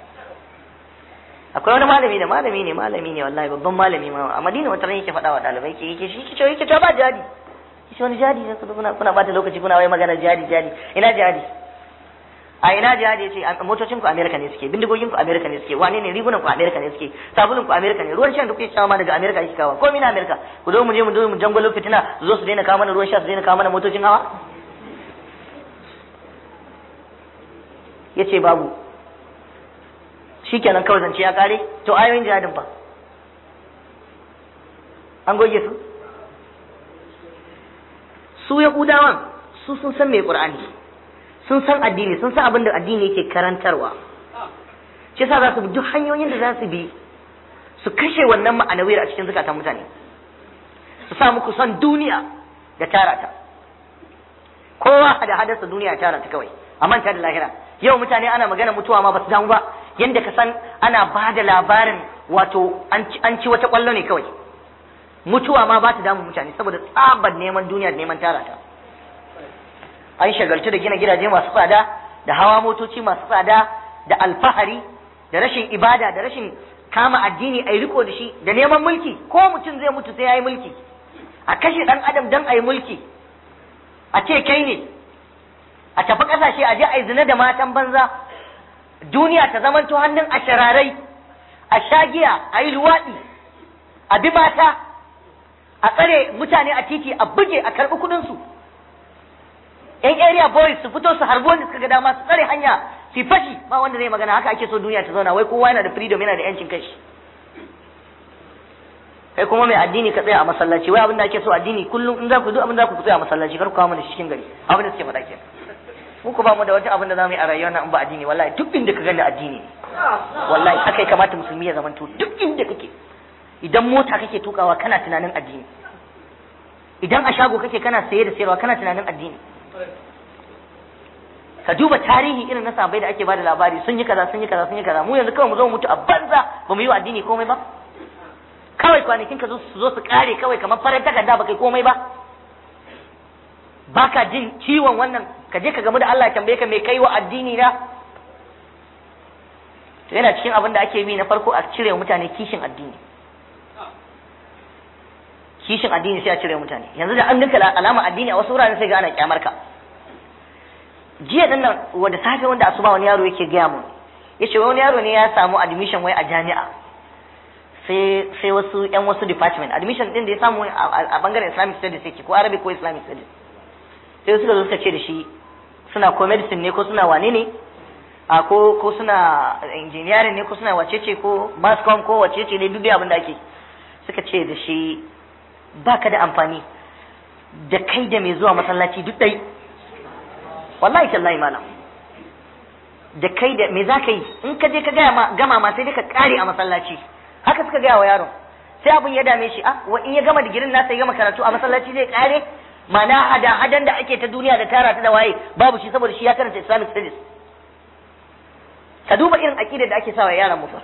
Speaker 2: Akwai wani malami ne wallahi babban malami ma a Madina wata ran yake faɗa wa ɗalibai yake ta ba jadi. Shi wani jadi ne kuna bata lokaci kuna wai magana jadi. Ina jadi? A ina jihadi yace motocin ku America ne suke, bindigogin ku America ne suke, wane ne rigunan ku America ne suke, sabulun ku America ne, ruwan shan da kuke sha ma daga America yake kawo, komai na America. Ku zo mu jangolo fitina, su zo su daina kawo mana ruwan sha, su daina kawo mana motocin hawa. Yace babu. Shikenan kawai zance ya kare, to ayoyin jihadin fa an goge su. Su Yahudawan su sun san me Qur'ani, sun san addini, sun san abin da addini yake karantarwa. Shi yasa za su bi duk hanyoyin da za su bi su kashe wannan ma'anawiyar a cikin zukatan mutane, su sa muku son duniya da tara ta. Kowa da hadarsa duniya tara ta kawai, a manta da lahira. Yau mutane ana magana mutuwa ma ba su damu ba, yanda ka san ana ba da labarin wato an ci wata kwallo ne kawai. Mutuwa ma ba ta damu mutane saboda tsabar neman duniya da neman tara ta. An shagaltu da gina gidaje masu tsada, da hawa motoci masu tsada, da alfahari, da rashin ibada, da rashin kama addini a yi riko da shi, da neman mulki. Ko mutum zai mutu sai ya yi mulki, a kashe ɗan adam don a yi mulki, a ce kai ne, a tafi ƙasashe a je a yi zina da matan banza, duniya ta zamanto hannun ashararai, a shagiya, a yi luwaɗi, a bi mata, a tsare mutane a titi, a buge, a karɓi kuɗinsu. ‘Yan area boys su fito su harbi wanda suka ga dama, su tsare hanya, su fashi, ba wanda zai magana. Haka ake so duniya ta zauna, wai kowa yana da freedom, yana da ‘yancin kai. Kai kuma mai addini ka tsaya a masallaci, wai abin da ake so addini kullum in za ku zo abin za ku tsaya a masallaci, kar ku kawo mana cikin gari, abin da suke faɗa kenan. Muku ba mu da wata abin da za mu yi a rayuwa nan ba addini, wallahi duk inda ka gani addini ne. Wallahi haka ya kamata musulmi ya zamanto duk inda kake. Idan mota kake tukawa kana tunanin addini. Idan a shago kake kana saye da sayarwa kana tunanin addini. Ka duba tarihi irin na sahabbai da ake bada labari, sun yi kaza sun yi kaza sun yi kaza. Mu yanzu kawai mu zo mu mutu a banza ba mu yi wa addini komai ba. Kawai kwanakin ka zo su kare kawai kamar farar takarda ba kai komai ba. Baka jin ciwon wannan, ka je ka gamu da Allah tambaye ka me kai wa addini na. To yana cikin abin da ake bi na farko a cire wa mutane kishin addini. Kishin addini sai a cire mutane. Yanzu da an dinka alama addini a wasu wuraren sai ga ana kyamar ka. Jiya din nan wanda safe wanda asuba wani yaro yake gaya mun, yace wani yaro ne ya samu admission wai a jami'a. Sai wasu department admission din da ya samu a bangaren Islamic studies yake ko Arabic ko Islamic studies. Sai suka zo suka ce da shi suna ko medicine ne ko suna wane ne ko suna engineering ne ko suna wacece ko mass com ko wacece ne duk abin da ake. Suka ce da shi baka da amfani da kai da mai zuwa masallaci duk dai. Wallahi tallahi malam, da kai da me za ka yi in ka je ka gama ma sai dai ka kare a masallaci. Haka suka gaya wa yaron. Sai abin ya dame shi, wa in ya gama digirin nasa ya gama karatu a masallaci zai kare. Mana hada-hadan da ake ta duniya da tara ta da waye babu shi saboda shi ya karanta Islamic studies. Ka duba irin aqidar da ake sawa yaran mu fa.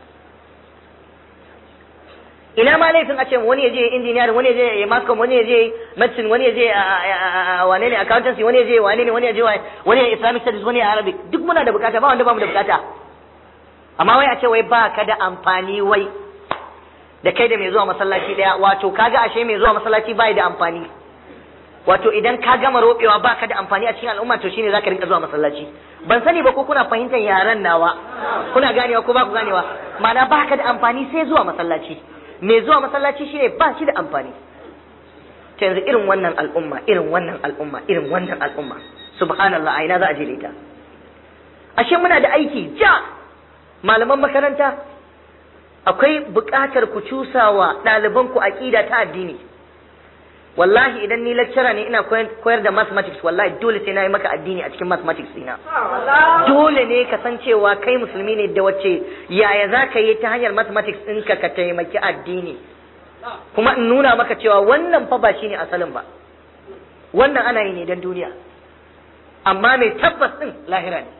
Speaker 2: Ina ma laifin a ce wani ya je engineer, wani ya je mass com, wani ya je medicine, wani ya je wane ne accountancy, wani ya je wane ne, wani ya je wani ya Islamic studies, wani ya Arabic. Duk muna da bukata, ba wanda ba mu da bukata. Amma wai a ce wai ba ka da amfani wai da kai da mai zuwa masallaci daya, wato kaga ashe mai zuwa masallaci bai da amfani. Wato idan ka gama robewa baka da amfani a cikin al'umma to shine zaka rinka zuwa masallaci. Ban sani ba ko kuna fahimtar yaran nawa, kuna ganewa ko ba ku ganewa? Ma'ana baka da amfani sai zuwa masallaci. Mai zuwa masallaci shine ba shi da amfani. Ta yanzu irin wannan al'umma, irin wannan al'umma, irin wannan al'umma, subhanallah, a ina za a je da ita? Ashe muna da aiki ja. Malaman makaranta akwai buƙatar ku cusawa ɗalibanku aƙida ta addini. Wallahi idan ni lecturer ne ina koyar da mathematics, wallahi dole sai na yi maka addini a cikin mathematics ɗina. Dole ne ka san cewa kai musulmi ne da wacce yaya za ka yi ta hanyar mathematics ɗinka ka taimaki addini. Kuma in nuna maka cewa wannan fa ba shi ne asalin ba. Wannan ana yi ne don duniya. Amma mai tabbas ɗin lahira ne.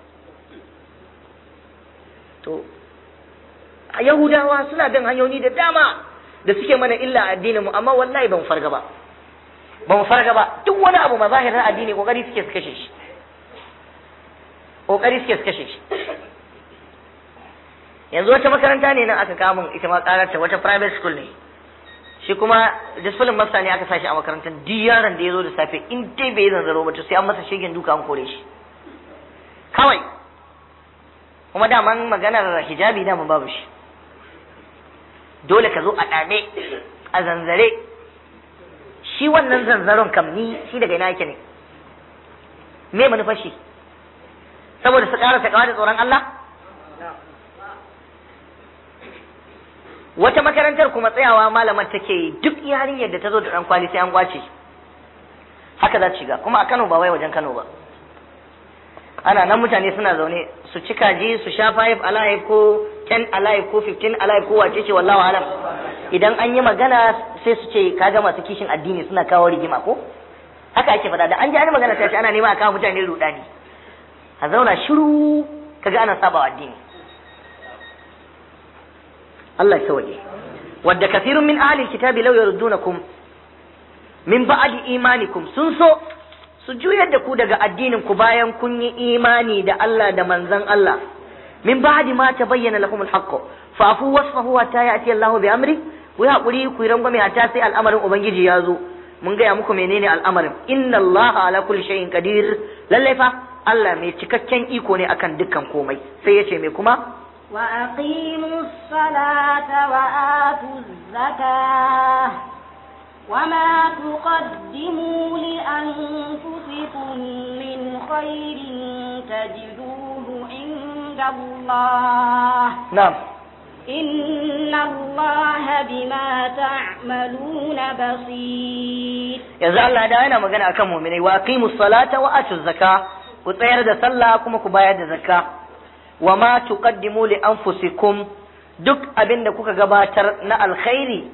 Speaker 2: To, Yahudawa suna bin hanyoyi da dama da suke mana illa a addinin mu, amma wallahi ban farga ba. Ban farga ba. Duk wani abu mazahirin addini kokari suke su kashe shi. Kokari suke su kashe shi. Yanzu wata makaranta ne nan aka kawo min ita ma kararta wata private school ne. Shi kuma discipline master ne aka sashi a makarantar, duk yaron da ya zo da safe in dai bai zanzaro ba to sai an masa shegen duka an kore shi. Kawai. Kuma daman maganar hijabi daman babu shi. Dole ka zo a ɗame a zanzare. Shi wannan zanzaron kam ni shi daga ina yake ne? Me manufar shi? Saboda su ƙara takawa da tsoron Allah? Wata makarantar kuma tsayawa malamar take duk yarinyar da ta zo da ɗan kwali sai an kwace. Haka za ta shiga, kuma a Kano ba wai wajen Kano ba. Ana nan mutane suna zaune su ci kaji su sha 5 alive ko 10 alive ko 15 alive ko wace ce wallahi alam. Idan an yi magana sai su ce kaga masu kishin addini suna kawo rigima ko? Haka ake faɗa da an ji an magana sai ana nema a kawo mutane rudani. A zauna shiru kaga ana sabawa addini. Allah ya sauke. Wadda kathirun min ahli alkitabi law yardunakum min ba'di imanikum, sun so su juyar da ku daga addinin ku bayan kun yi imani da Allah da manzon Allah. Min ba'di ma tabayyana lakum alhaq fa'fu wasfahu hatta ya'ti Allah bi amri. Ku yi hakuri ku yi rangwame hatta sai al'amarin ubangiji ya zo. Mun gaya muku menene al'amarin. Inna Allah ala kulli shay'in qadir. Lalle fa
Speaker 1: Allah mai cikakken iko ne akan dukkan komai sai yace me kuma
Speaker 3: وأقيموا الصلاة وآتوا الزكاة وما تقدموا لأنفسكم من خير تجدوه عند الله
Speaker 1: na'am
Speaker 3: إن الله بما تعملون بصير.
Speaker 1: yanzu Allah da yana magana akan mu'minai wa aqimus salata wa atuz zakah ku tsayar da sallah kuma ku bayar da zakka wa ma tuqaddimu li anfusikum duk abin da kuka gabatar na alkhairi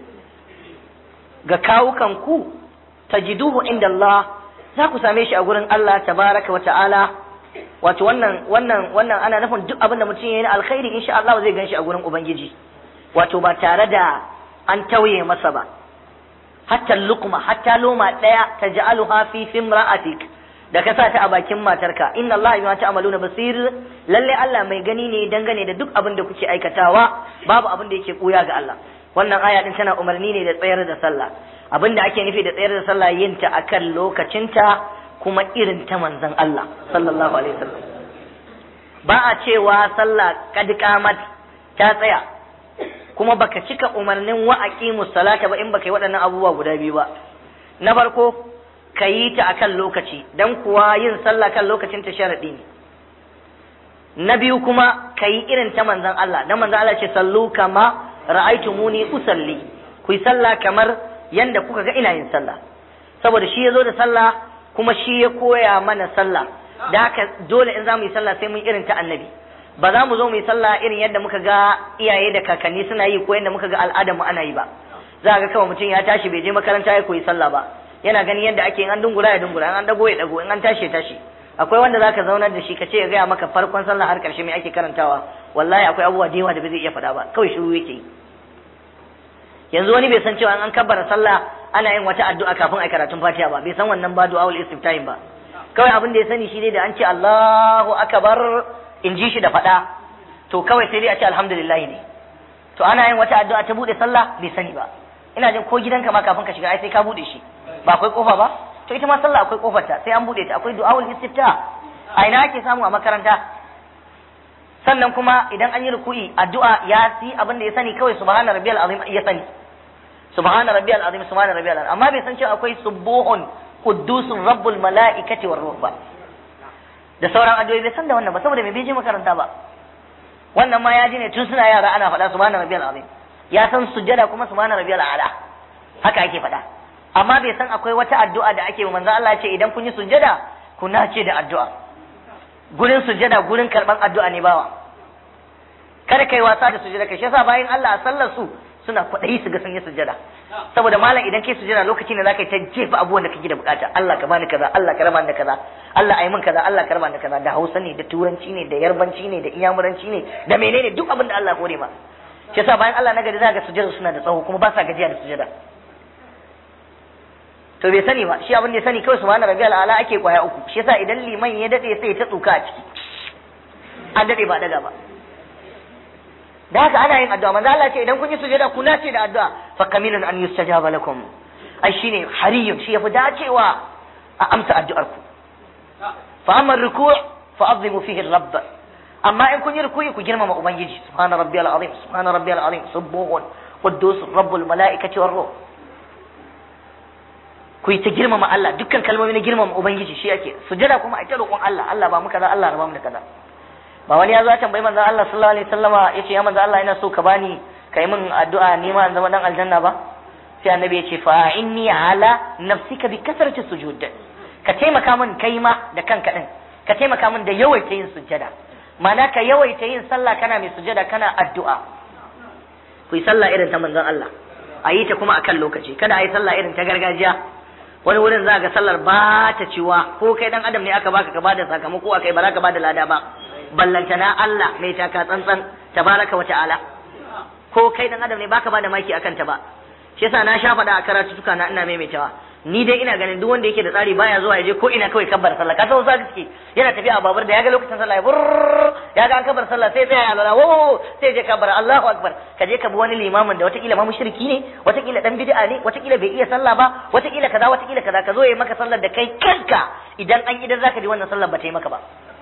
Speaker 1: ga kawukan ku tajiduhu inda Allah za ku same shi a gurin Allah tabaraka wa ta'ala wato wannan ana nufin duk abin da mutum yayi na alkhairi insha Allah zai ganshi a gurin ubangiji wato ba tare da an tauye masa ba hatta luqma hatta loma daya taj'aluha fi imra'atik da ka sa ta a bakin matarka inna Allah bima ta'maluna basir lalle Allah mai gani ne dangane da duk abin da kuke aikatawa babu abin da yake koya ga Allah wannan aya din tana umarni ne da tsayar da sallah abin da ake nufi da tsayar da sallah yin ta akan lokacinta kuma irin ta manzon Allah sallallahu alaihi wasallam ba a cewa sallah kad qamat ta tsaya kuma baka cika umarnin wa aqimus salata ba in baka yi waɗannan abubuwa guda biyu ba na farko ka yi ta akan lokaci dan kuwa yin sallah kan lokacin ta sharadi ne na biyu kuma ka yi irin ta manzon Allah dan manzon Allah ce sallu kama ra'aytumuni usalli ku yi sallah kamar yanda kuka ga ina yin sallah saboda shi yazo da sallah kuma shi ya koya mana sallah da haka dole in za mu yi sallah sai mun irin ta annabi ba za mu zo mu yi sallah irin yadda muka ga iyaye da kakanni suna yi ko yadda muka ga al'adar mu ana yi ba za ga kawai mutum ya tashi bai je makaranta ya koyi sallah ba yana ganin yadda ake in an dungura ya dungura in an dago ya dago in an tashi ya tashi akwai wanda zaka zaunar da shi kace ya gaya maka farkon sallah har karshe me ake karantawa wallahi akwai abubuwa da yawa da bai zai iya faɗa ba kawai shiru yake yi yanzu wani bai san cewa an kabbara sallah ana yin wata addu'a kafin a karatun Fatiha ba bai san wannan ba du'aul istiftahin ba kawai abin da ya sani shi ne da an ce Allahu akbar in ji shi da faɗa to kawai sai dai a ce alhamdulillah ne to ana yin wata addu'a ta bude sallah bai sani ba ina jin ko gidanka ma kafin ka shiga ai sai ka bude shi ba akwai kofa ba to ita ma sallah akwai kofar ta sai an bude ta akwai du'aul istiftah a ina ake samu a makaranta sannan kuma idan an yi ruku'i addu'a ya si abin da ya sani kawai subhana rabbiyal azim ya sani subhana rabbiyal azim subhana rabbiyal azim amma bai san cewa akwai subuhun quddusun rabbul malaikati war ruh ba da sauran addu'o'i bai san da wannan ba saboda bai je makaranta ba wannan ma ya ji ne tun suna yara ana faɗa subhana rabbiyal azim ya san sujjada kuma subhana rabbiyal a'la haka ake faɗa amma bai san akwai wata addu'a da ake manzo Allah ya ce idan kun yi sujjada ku nace da addu'a gurin sujjada gurin karban addu'a ne bawa kada kai wasa da sujjada kai shi yasa bayan Allah a sallar su suna kwaɗayi su ga sun yi sujjada saboda malam idan kai sujjada lokaci ne zaka yi ta jefa abubuwan da kake da bukata Allah ka bani kaza Allah ka raba ni kaza Allah ayi min kaza Allah ka raba ni kaza da Hausa ne da Turanci ne da Yarbanci ne da Inyamuranci ne da menene duk abin da Allah kore ma shi yasa bayan Allah na gari zaka ga sujjada suna da tsawo kuma ba sa gajiya da sujjada to bai sani ba shi abin da ya sani kawai subhana rabbiyal ala ake kwaya uku shi yasa idan liman ya dade sai ta tsuka a ciki an dade ba daga ba da haka ana yin addu'a manzo Allah ce idan kun yi sujada ku nace da addu'a fa kamilun an yustajaba lakum ai shine hariyun shi yafi dacewa a amsa addu'ar ku fa amma ruku' fa azimu fihi rabb amma in kun yi ruku'i ku girmama ubangiji subhana rabbiyal azim subuhun quddus rabbul malaikati war ruh ku yi ta girmama Allah dukkan kalmomi na girmama ubangiji shi ake sujada kuma a ta roƙon Allah ba mu kaza Allah raba mu da kaza ba wani ya zo tambayi manzon Allah sallallahu alaihi wasallama yace ya manzon Allah ina so ka bani kai min addu'a ni ma zama dan aljanna ba sai annabi ya ce fa inni ala nafsika bi kasrati sujud ka taimaka min kai ma da kanka din ka taimaka min da yawaita yin sujada ma'ana ka yawaita yin sallah kana mai sujada kana addu'a ku yi sallah irin ta manzon Allah a yi ta kuma akan lokaci kada a yi sallah irin ta gargajiya wani wurin za ga sallar ba ta ciwa ko kai dan adam ne aka baka ka bada sakamako akai ba za ka bada lada ba ballantana Allah mai taka tsantsan tabaraka wa ta'ala ko kai dan adam ne baka bada maki akan ta ba shi yasa na sha faɗa a karatu tuka na ina maimaitawa ni dai ina ganin duk wanda yake da tsari baya zuwa ya je ko ina kawai kabbar sallah ka san wasu suke yana tafiya a babur da ya ga lokacin sallah ya burr
Speaker 2: ya ga an kabar sallah sai tsaya alwala wo sai je kabar Allahu akbar ka je ka bi wani limamin da watakila ma mushriki ne watakila dan bid'a ne watakila bai iya sallah ba watakila kaza ka zo yayi maka sallar da kai kanka idan zaka ji wannan sallar ba ta yi maka ba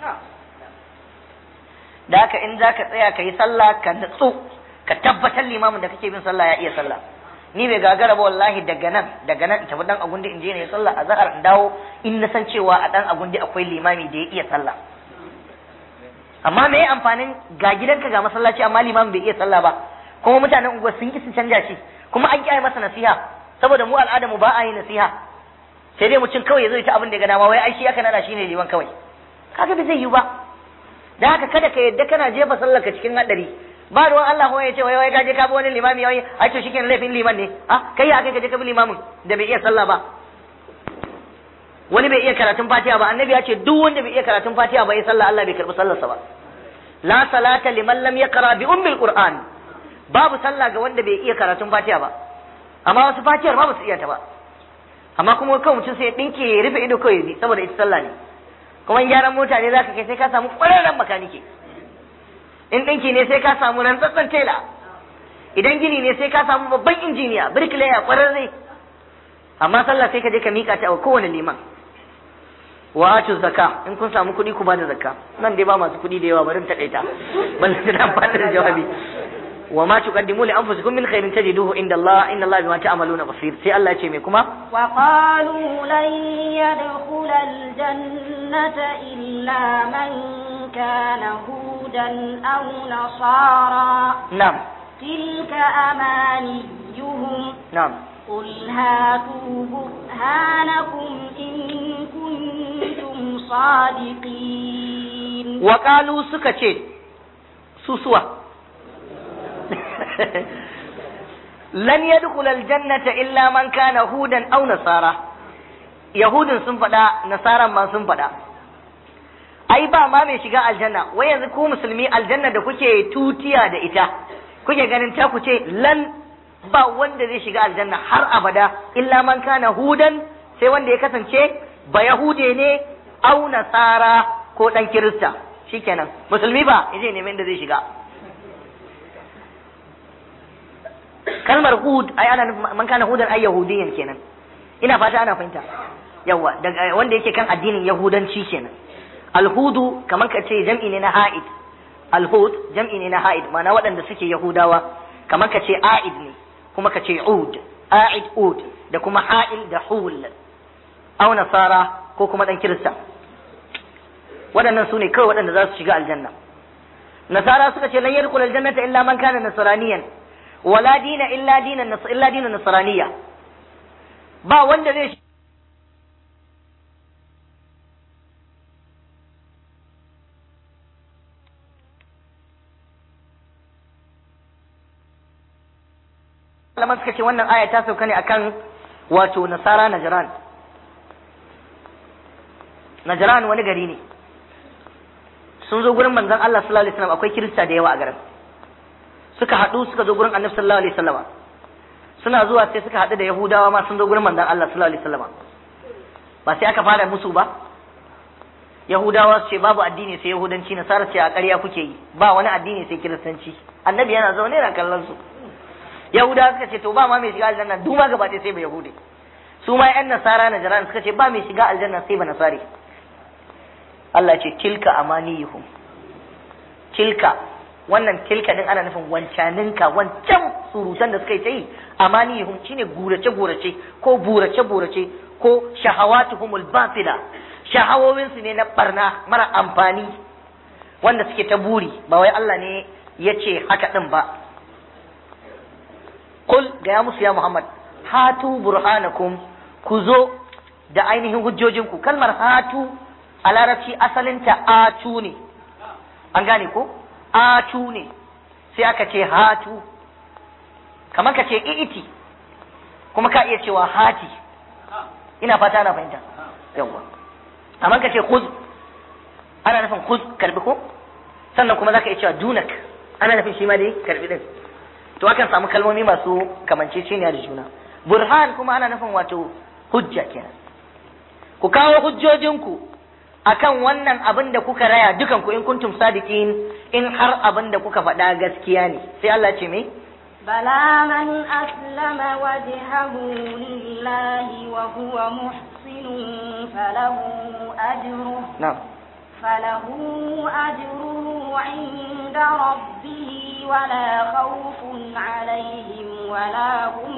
Speaker 2: da haka in zaka tsaya ka yi sallah ka natsu ka tabbatar limamin da kake bin sallah ya iya sallah ni bai gagara ba wallahi daga nan tafi dan agundi in je ne sallah a zahar in dawo in na san cewa a dan agundi akwai limami da ya iya sallah amma me amfanin ga gidanka ga masallaci amma limamin bai iya sallah ba kuma mutanen unguwa sun ki su canja shi kuma an kiyaye masa nasiha saboda mu al'adamu ba a yi nasiha sai dai mutum kawai ya zo ta abin da ga dama wai ai shi aka nada shi ne liman kawai kaga bai zai yi ba da haka kada ka yadda kana jefa sallar ka cikin hadari ba ruwan Allah ya ce wai ka je ka bi wani limami wai ai to shikenan laifin liman ne kai ya kai ka je ka bi limamin da bai iya sallah ba wani bai iya karatun Fatiha ba annabi ya ce duk wanda bai iya karatun Fatiha ba ya sallah Allah bai karbi sallarsa ba la salata liman lam yaqra bi ummil qur'an babu sallah ga wanda bai iya karatun Fatiha ba amma wasu Fatihar ba su iya ta ba amma kuma kawai mutum sai ya dinke ya rufe ido kawai saboda ita sallah ne kuma gyaran mota ne zaka kai sai ka samu ƙwararren makanike in ɗinki ne sai ka samu rantsatsen tela idan gini ne sai ka samu babban injiniya birkilaya ƙwararre amma sallah sai ka je ka miƙa ta a kowane liman wa atu zakka in kun samu kuɗi ku bada zakka nan dai ba masu kuɗi da yawa bari ta kaita ban da fata da jawabi wa ma tuqaddimu li anfusikum min khairin tajiduhu inda Allah inna Allah bima ta'maluna basir sai Allah ya ce me kuma
Speaker 3: wa qalu lan yadkhula al-jannata illa man kana hudan aw nasara
Speaker 2: na'am
Speaker 3: tilka amaniyuhum
Speaker 2: na'am
Speaker 3: قل هاتوا برهانكم إن كنتم صادقين
Speaker 2: وقالوا سكتين سوسوا لن يدخل الجنة إلا من كان هودا أو نصارى يهود sun faɗa nasaran ma sun faɗa ai ba ma mai shiga aljanna wai yanzu ku musulmi aljanna da kuke tutiya da ita kuke ganin ta ku ce lan ba wanda zai shiga aljanna har abada illa man kana hudan sai wanda ya kasance ba yahude ne au nasara ko dan kirista shikenan musulmi ba yaje neman da zai shiga kalmar hud ai ana man kana hudan ai yahudiyan kenan ina fata ana fahimta yawa daga wanda yake kan addinin yahudanci kenan alhudu kaman ka ce jam'i ne na ha'id alhud jam'i ne na ha'id ma'ana waɗanda suke yahudawa kaman ka ce a'id ne kuma ka ce ud a'id ud da kuma ha'il da hul aw nasara ko kuma dan kirista waɗannan su ne kawai waɗanda za su shiga aljanna nasara suka ce lan yadkhul aljannata illa man kana nasraniyan wala dina illa dinan nasraniya ba wanda zai malaman suka ce wannan aya ta sauka ne akan wato nasara najran wani gari ne sun zo gurin manzon Allah sallallahu alaihi wasallam akwai kirista da yawa a garin suka haɗu suka zo gurin annabi sallallahu alaihi wasallam suna zuwa sai suka haɗu da yahudawa ma sun zo gurin manzon Allah sallallahu alaihi wasallam ba sai aka fara musu ba yahudawa su ce babu addini sai yahudanci nasara ce a ƙarya kuke yi ba wani addini sai kiristanci annabi yana zaune yana kallon su yahudawa suka ce to ba ma mai shiga aljanna duma gaba ɗaya sai ba yahudi su ma yan nasara na jiran suka ce ba mai shiga aljanna sai ba nasari Allah ce tilka amaniyuhum tilka wannan tilka din ana nufin wancaninka wancan surutan da suka yi ta yi amaniyuhum shine gurace gurace ko burace burace ko shahawatuhumul batila shahawowin su ne na barna mara amfani wanda suke ta buri ba wai Allah ne ya ce haka din ba Kul ga ya musu ya Muhammad hatu burhanakum ku zo da ainihin hujjojinku kalmar hatu a larabci asalinta atu ne an gane ko atu ne sai aka ce hatu kamar ka ce i'iti kuma ka iya cewa hati ina fata na fahimta yawa amma ka ce khuz ana nufin khuz karbi ko sannan kuma zaka iya cewa dunak ana nufin shi ma dai karbi din to akan samu kalmomi masu kamanceceniya da juna burhan kuma ana nufin wato hujja kenan ku kawo hujjojinku akan wannan abin da kuka raya dukan ku in kuntum sadiqin in har abin da kuka faɗa gaskiya ne sai Allah ce me
Speaker 3: بلى من أسلم وجهه لله وهو محسن فله أجره عند ربه ولا خوف عليهم ولا هم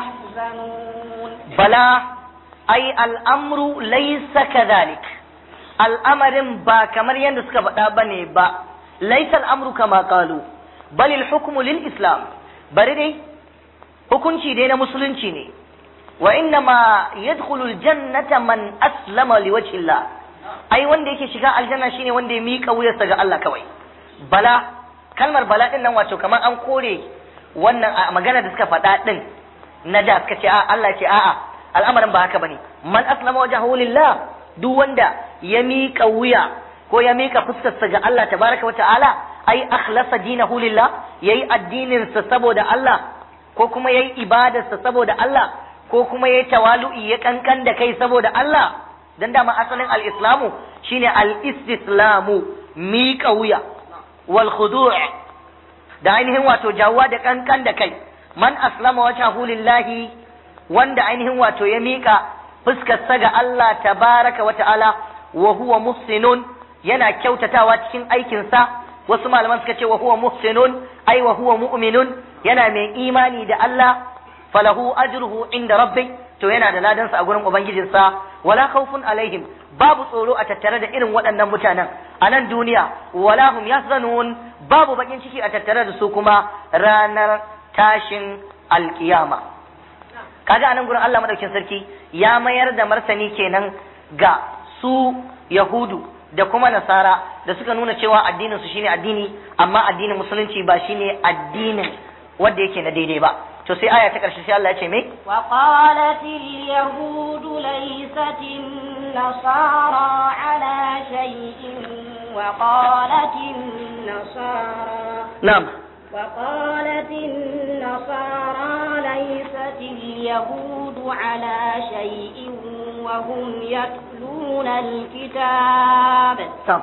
Speaker 3: يحزنون
Speaker 2: بلى أي الأمر ليس كذلك الأمر با كمر يندسك بني با ليس الأمر كما قالوا بل الحكم للإسلام bari dai hukunci dai na musulunci ne wa inna ma yadkhulu aljannata man aslama liwajhillah ai wanda yake shiga aljanna shine wanda ya mika wuyarsa ga Allah kawai bala kalmar bala din nan wato kamar an kore wannan magana da suka faɗa din na da suka ce Allah ce a'a al'amarin ba haka bane man aslama wajhahu lillah duk wanda ya mika wuya ko ya mika fuskarsa ga Allah tabaraka wa ta'ala ai akhlasa dinahu lillah yayi addinin sa saboda Allah ko kuma yayi ibadar sa saboda Allah ko kuma yayi tawalu'i ya kankan da kai saboda Allah dan dama asalin al-islamu shine al-istislamu miƙa wuya wal khudu' da ainihin wato jawwa da kankan da kai man aslama wajhahu lillahi wanda ainihin wato ya miƙa fuskar sa ga Allah tabaraka wa ta'ala wa huwa muhsinun yana kyautatawa cikin aikin sa wasu malaman suka ce wa huwa muhsinun ai wa huwa mu'minun yana mai imani da Allah falahu ajruhu inda rabbi to yana da ladan sa a gurin ubangijinsa wala khawfun alaihim babu tsoro a tattare da irin waɗannan mutanen a nan duniya wala hum yahzanun babu bakin ciki a tattare da su kuma ranar tashin alkiyama kaga anan gurin Allah madaukin sarki ya mayar da martani kenan ga su yahudu da kuma nasara da suka nuna cewa addinin su shine addini amma addinin musulunci ba shine addinin wanda yake na daidai ba to sai aya ta karshe sai Allah ya ce me
Speaker 3: wa qalatil yahudu laysatin nasara ala shay'in wa qalatin nasara
Speaker 2: na'am
Speaker 3: وقالت النصارى ليست اليهود على شيء وهم يتلون الكتاب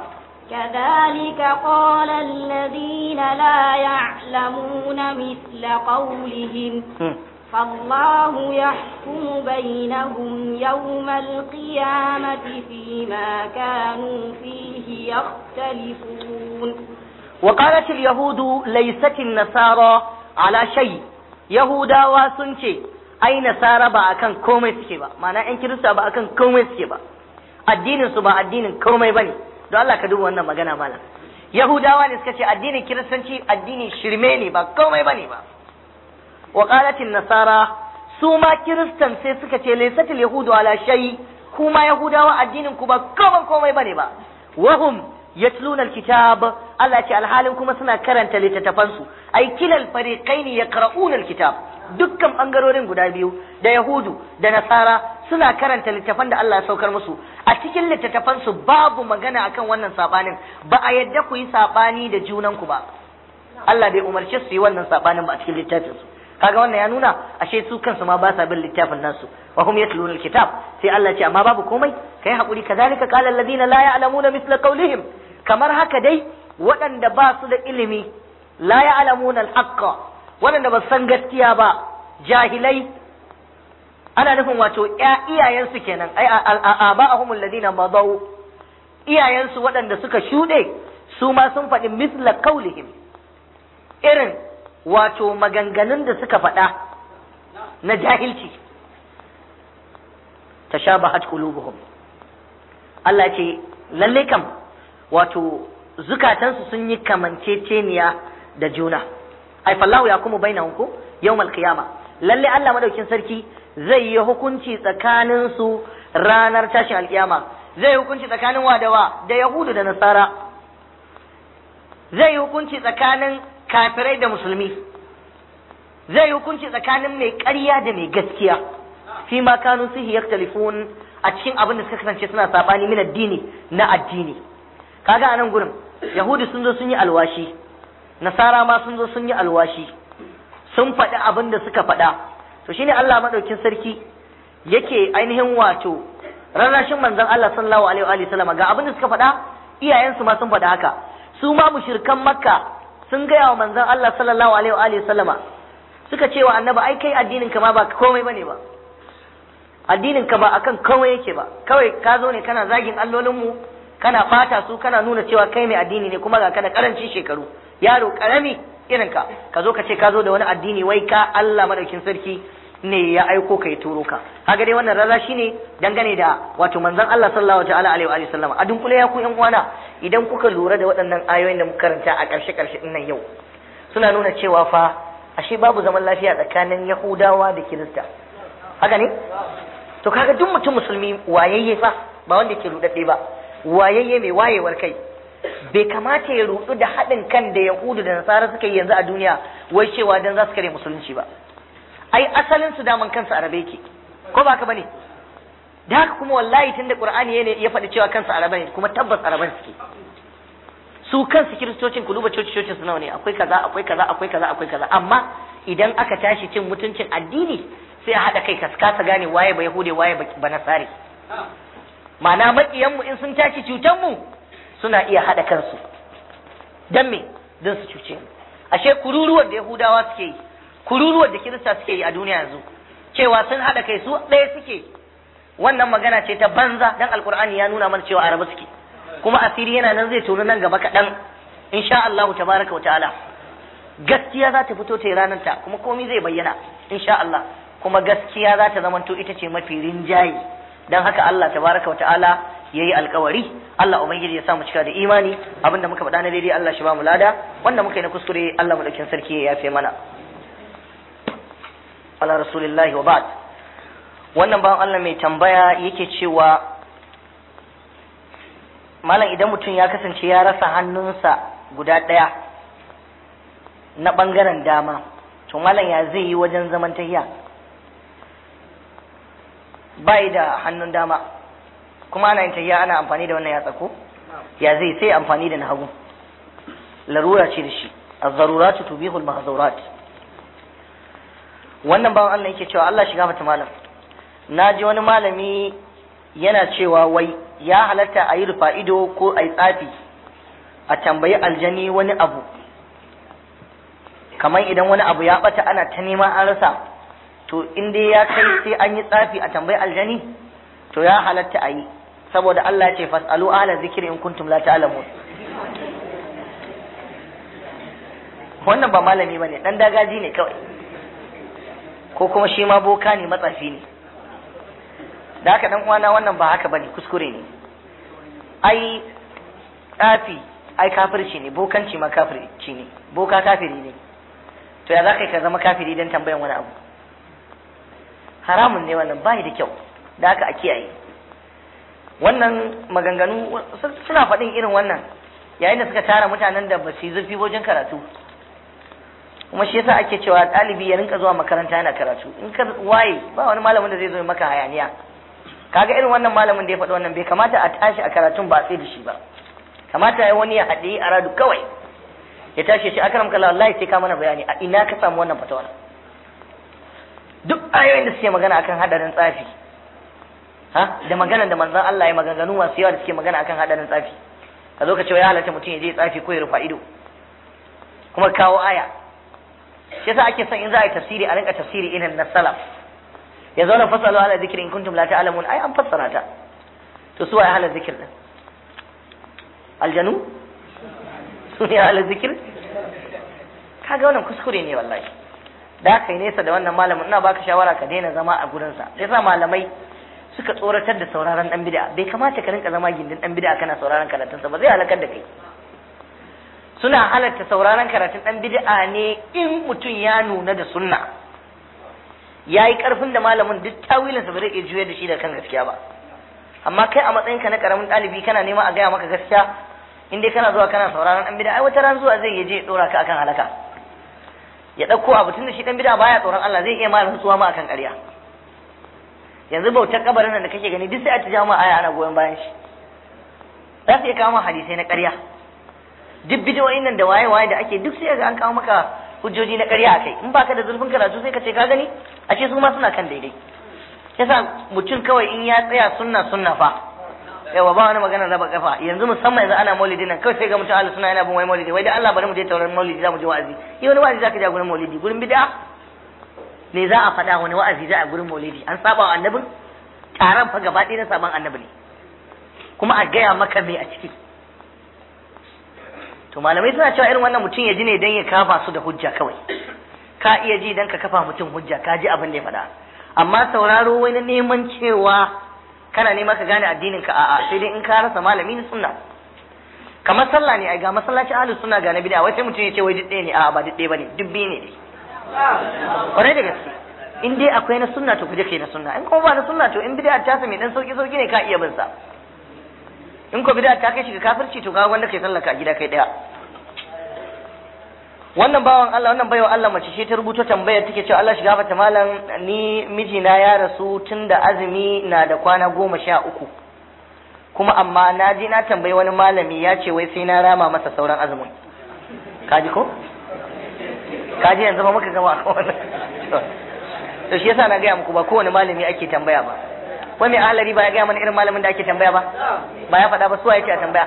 Speaker 3: كذلك قال الذين لا يعلمون مثل قولهم فالله يحكم بينهم يوم القيامة فيما كانوا فيه يختلفون
Speaker 2: وقالت اليهود ليست النصارى على شيء يهودا وسنتي ai nasara ba akan komai suke ba ma'ana yan kirista ba akan komai suke ba addinin su ba addinin komai bane don Allah ka duba wannan magana malam yahudawa ne suka ce addinin kiristanci addinin shirme ne ba komai bane ba wa qalatin nasara su ma kiristan sai suka ce laysatil yahudu ala shay kuma yahudawa addinin ku ba komai bane ba wahum yatluna alkitab Allah ce alhalin kuma suna karanta littattafan su ai kilal fariqaini yaqra'una alkitab dukkan bangarorin guda biyu da yahudu da nasara suna karanta littattafan da Allah ya saukar musu a cikin littattafan su babu magana akan wannan sabanin ba a yadda ku yi sabani da junan ku ba Allah bai umarce su yi wannan sabanin ba a cikin littafin su kaga wannan ya nuna ashe su kansu ma ba sa bin littafin nasu wa hum yatluna alkitab sai Allah ce amma babu komai kai hakuri kazalika qala alladhina la ya'lamuna mithla qawlihim kamar haka dai waɗanda ba su da ilimi la ya'lamuna alhaqqa waɗanda ba san gaskiya ba jahilai ana nufin wato iyayensu kenan ai aba'ahum alladhina madaw iyayensu waɗanda suka shuɗe su ma sun faɗi mithla qawlihim irin wato maganganun da suka faɗa na jahilci tashabahat qulubuhum Allah ce lalle kam wato zukatansu sun yi kamanceceniya da juna ai fallahu yakumu bainahum ko yawmal qiyama lalle Allah madaukin sarki zai yi hukunci tsakanin su ranar tashin alkiyama zai hukunci tsakanin wa da yahudu da nasara zai hukunci tsakanin kafirai da musulmi zai hukunci tsakanin mai ƙarya da mai gaskiya fi ma kanu fihi yaktalifun a cikin abin da suka kasance suna sabani min addini na addini kaga anan gurin yahudi sun zo sun yi alwashi nasara ma sun zo sun yi alwashi sun faɗi abin da suka faɗa to shine Allah madaukin sarki yake ainihin wato rarrashin manzon Allah sallallahu alaihi wa sallama ga abin da suka faɗa, iyayensu ma sun faɗa haka, su ma mushrikan Makka sun gaya wa manzon Allah sallallahu alaihi wa sallama, suka ce wa annabi ai kai addinin ka ma ba komai bane ba, addinin ka ba akan komai yake ba, kawai ka zo ne kana zagin allolin mu, kana fata su, kana nuna cewa kai mai addini ne, kuma ga kana karancin shekaru, yaro karami irin ka zo ka ce ka zo da wani addini wai ka Allah madaukin sarki ne ya aiko kai turo ka. Kaga dai wannan rarra shine dangane da wato manzon Allah sallallahu alaihi wa sallam. A dunkule ya ku yan uwana, idan kuka lura da waɗannan ayoyin da muka karanta a ƙarshe din nan yau, suna nuna cewa fa ashe babu zaman lafiya tsakanin Yahudawa da Kirista. Haka ne? To kaga duk mutum musulmi wayayye fa, ba wanda ke rudadde ba, wayayye mai wayewar kai, bai kamata ya rudu da haɗin kan da Yahudu da Nasara suka yi yanzu a duniya wai cewa dan za su kare musulunci ba. Ai asalin su daman kansu arabe yake, ko ba ka bane? Da haka kuma wallahi tunda Qur'ani ya faɗi cewa kansu arabe ne, kuma tabbas araban suke. Su kansu kiristocin ku duba cocin su nawa ne, akwai kaza akwai kaza akwai kaza akwai kaza, amma idan aka tashi cin mutuncin addini sai a haɗa kai kasa gane waye ba Yahude waye ba Nasare. Ma'ana maƙiyan mu in sun tashi cutan mu suna iya haɗa kansu. Dan me? Dan su cuce mu. Ashe kururuwar da Yahudawa suke yi, kururuwar da Kirista suke yi a duniya yanzu, cewa sun haɗa kai su ɗaya suke, wannan magana ce ta banza, dan Alƙur'ani ya nuna mana cewa Arabu suke, kuma asiri yana nan zai tono nan gaba kaɗan, insha Allah tabaraka wa ta'ala. Gaskiya za ta fito ta yi ranar ta, kuma komai zai bayyana, insha Allah, kuma gaskiya za ta zamanto ita ce mafi rinjaye, dan haka Allah tabaraka wa ta'ala yayi alkawari. Allah ubangiji ya sa mu cika da imani, abinda muka faɗa na daidai Allah shi ba mu lada, wanda muka yi na kuskure Allah madaukin sarki ya yafe mana. Ala rasulillahi wa ba'd. Wannan bawan Allah mai tambaya yake cewa malam idan mutum ya kasance ya rasa hannunsa guda ɗaya na ɓangaren dama, to malam ya zai yi wajen zaman tahiya? Bai da hannun dama kuma ana yin tahiya ana amfani da wannan yatsa ko? Ya zai sai amfani da na hagu, larura ce da shi, az-zaruratu tubihu al-mahzurat. Wannan bawan Allah yake cewa Allah shiga mata malam, na ji wani malami yana cewa wai ya halatta a yi rufa ido ko a yi tsafi a tambayi aljani wani abu, kamar idan wani abu ya bata ana ta nema an rasa, to in dai ya kai sai an yi tsafi a tambayi aljani, to ya halatta a yi, saboda Allah ya ce fas'alu ahla zikri in kuntum la ta'lamun. Wannan ba malami bane, dan dagaji ne kawai, ko kuma shi ma boka ne, matsafi ne. Da haka dan uwana wannan ba haka bane, kuskure ne. Ai tsafi ai kafirci ne, bokanci ma kafirci ne, boka kafiri ne. To ya za ka zama kafiri dan tambayan wani abu? Haramun ne wannan, bai da kyau. Da haka a kiyaye. Wannan maganganu suna faɗin irin wannan yayin da suka tara mutanen da ba su yi zurfi wajen karatu. Kuma shi yasa ake cewa ɗalibi ya rinka zuwa makaranta yana karatu. In ka waye ba wani malamin da zai zo maka hayaniya. Kaga irin wannan malamin da ya faɗi wannan bai kamata a tashi a karatun ba sai da shi ba. Kamata ya wani ya haɗe a radu kawai ya tashi ya ce akram kallah wallahi sai ka mana bayani a ina ka samu wannan fatawa. Duk ayoyin da suke magana akan hadarin tsafi da maganar da manzon Allah ya maganganu masu yawa da suke magana akan hadarin tsafi, ka zo ka ce ya halatta mutum ya je tsafi ko ya rufa ido kuma kawo aya. Shi yasa ake son in za a yi tafsiri a rinka tafsiri irin na salaf. Ya zauna fasalu ala zikri in kuntum la ta'lamun, ai an fassara ta. To su waye ala zikir din? Aljanu? Su ne ala zikir? Kaga wannan kuskure ne wallahi. Da kai nesa da wannan malamin, ina baka shawara ka daina zama a gurin sa. Sai sa malamai suka tsoratar da sauraron dan bid'a. Bai kamata ka rinka zama gindin dan bid'a kana sauraron karatun sa ba, zai halakar da kai. Suna halatta sauraron karatun dan bid'a ne in mutum ya nuna da sunna. Yayi karfin da malamin duk tawilinsa ba zai iya juyar da shi da kan gaskiya ba. Amma kai a matsayinka na karamin ɗalibi kana nema a gaya maka gaskiya, in dai kana zuwa kana sauraron dan bid'a, ai wata ran zuwa zai je ya dora ka akan halaka. Ya dauko abu tun da shi dan bid'a baya tsoron Allah, zai iya ma rantsuwa ma akan ƙarya. Yanzu bautar kabarin nan da kake gani duk sai a tija ma aya ana goyon bayan shi. Za su iya kawo ma hadisai na ƙarya. Duk bidiyoyin nan da waye-waye da ake duk sai ga an kawo maka hujjoji na ƙarya akai. In baka da zurfin karatu sai ka ce ka gani, a ce su ma suna kan daidai. yasa mutum kawai in ya tsaya sunna fa yawa ba wani magana raba kafa. Yanzu musamman yanzu ana maulidi nan kawai sai ga mutum ahlus sunna yana bin wai maulidi, wai da Allah bari mu je tauran maulidi za mu je wa'azi. Yi wani wa'azi zaka je gurin maulidi, gurin bid'a me za a faɗa wani wa'azi za a gurin maulidi? An saba wa annabin? Taron fa gaba ɗaya na saban annabi ne, kuma a gaya maka me a ciki. To malamai suna cewa irin wannan mutum ya ji ne dan ya kafa su da hujja kawai. Ka iya ji dan ka kafa mutum hujja, ka ji abin da ya faɗa. Amma sauraro wai na neman cewa kana nema ka gane addinin ka, a'a, sai dai in ka rasa malami na sunna. Kamar sallah ne, ai ga masallaci ahlus sunna ga na bid'a, wai sai mutum ya ce wai duk ɗaya ne, a'a ba duk ɗaya bane, duk biyu ne dai. Kwarai da gaske. In dai akwai na sunna to kuje kai na sunna, in kuma ba na sunna to in bid'a ta sa mai dan sauki ne ka iya bin sa. In ko bid'a ta kai shi ga kafirci to ga wanda kai sallaka a gida kai daya. Wannan bawan Allah, wannan baiwa Allah mace ce ta rubuta tambayar, take cewa Allah shiga fata malam, ni mijina ya rasu tunda azumi na da kwana 13, kuma amma na ji na tambayi wani malami ya ce wai sai na rama masa sauran azumin. Kaji ko? Kaji yanzu ba muka gama a wannan. To shi yasa na gaya muku ba kowane malami ake tambaya ba. Wai mai ahlari ba ya gaya mana irin malamin da ake tambaya ba? Ba ya faɗa ba, suwa yake a tambaya?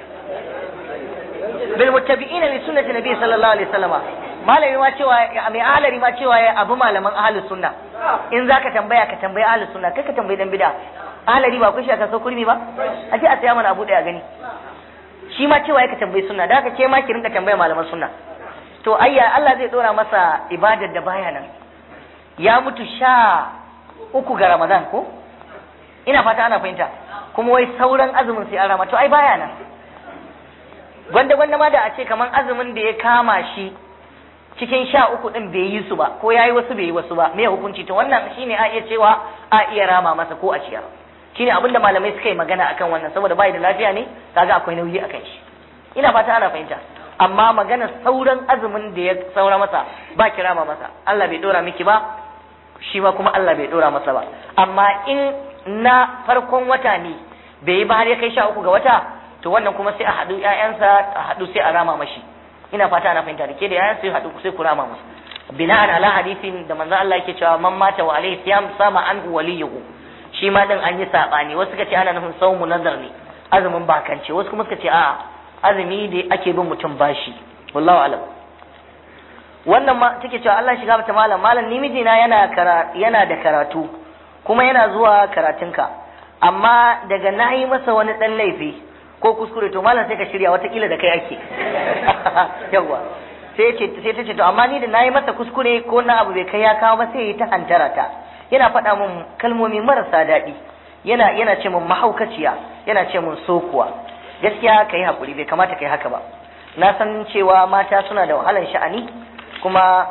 Speaker 2: Bil muttabi'ina li sunnati nabi sallallahu alaihi wasallam. Malami ma cewa mai ahlari ma cewa ya abu malaman ahlus sunna. In zaka tambaya ka tambayi ahlus sunna, kai ka tambayi dan bid'a. Ahlari ba ku shi aka so kurmi ba? A ce a saya mana abu daya gani. Shi ma cewa ya ka tambayi sunna, da haka ke ma ki rinka tambaya malaman sunna. To ayya Allah zai dora masa ibadar da baya nan. Ya mutu 13 ga Ramadan ko? Ina fata ana fahimta. Kuma wai sauran azumin sai an rama, to ai baya nan. Gwanda ma da a ce kaman azumin da ya kama shi cikin 13 din bai yi su ba, ko yayi wasu bai yi wasu ba, me hukunci? To wannan shine a iya cewa a iya rama masa ko a ciyar. Shine abinda malamai suka yi magana akan wannan, saboda bai da lafiya ne, kaga akwai nauyi akan shi. Ina fata ana fahimta. Amma magana sauran azumin da ya saura masa ba kirama masa, Allah bai dora miki ba, shi ma kuma Allah bai dora masa ba. Amma in na farkon wata ne bai yi ba har ya kai 13 ga wata, to wannan kuma sai a haɗu ƴaƴansa, a haɗu sai a rama mashi. Ina fata ana fahimta, da ke da ƴaƴan sai haɗu sai ku rama masa. Bina'an ala hadisin da manzo Allah yake cewa man mata wa alaihi siyam sama anhu waliyuhu. Shi ma din an yi sabani, wasu suka ce ana nufin sawmu nazar ne, azumin bakance, wasu kuma suka ce a'a azumi da ake bin mutum bashi. Wallahu alam. Wannan ma take cewa Allah shiga mata malam ni mijina yana da karatu kuma yana zuwa karatunka, amma daga nayi masa wani dan laifi ko kuskure to malam sai ka shirya watakila da kai ake. Yawwa sai ta ce to amma ni da nayi masa kuskure ko na abu bai kai ya kawo ba sai ya ta hantara ta, yana faɗa mun kalmomi marasa daɗi, yana ce mun mahaukaciya, yana ce mun sokuwa. Gaskiya kai hakuri, bai kamata kai haka ba. Na san cewa mata suna da wahalan sha'ani, kuma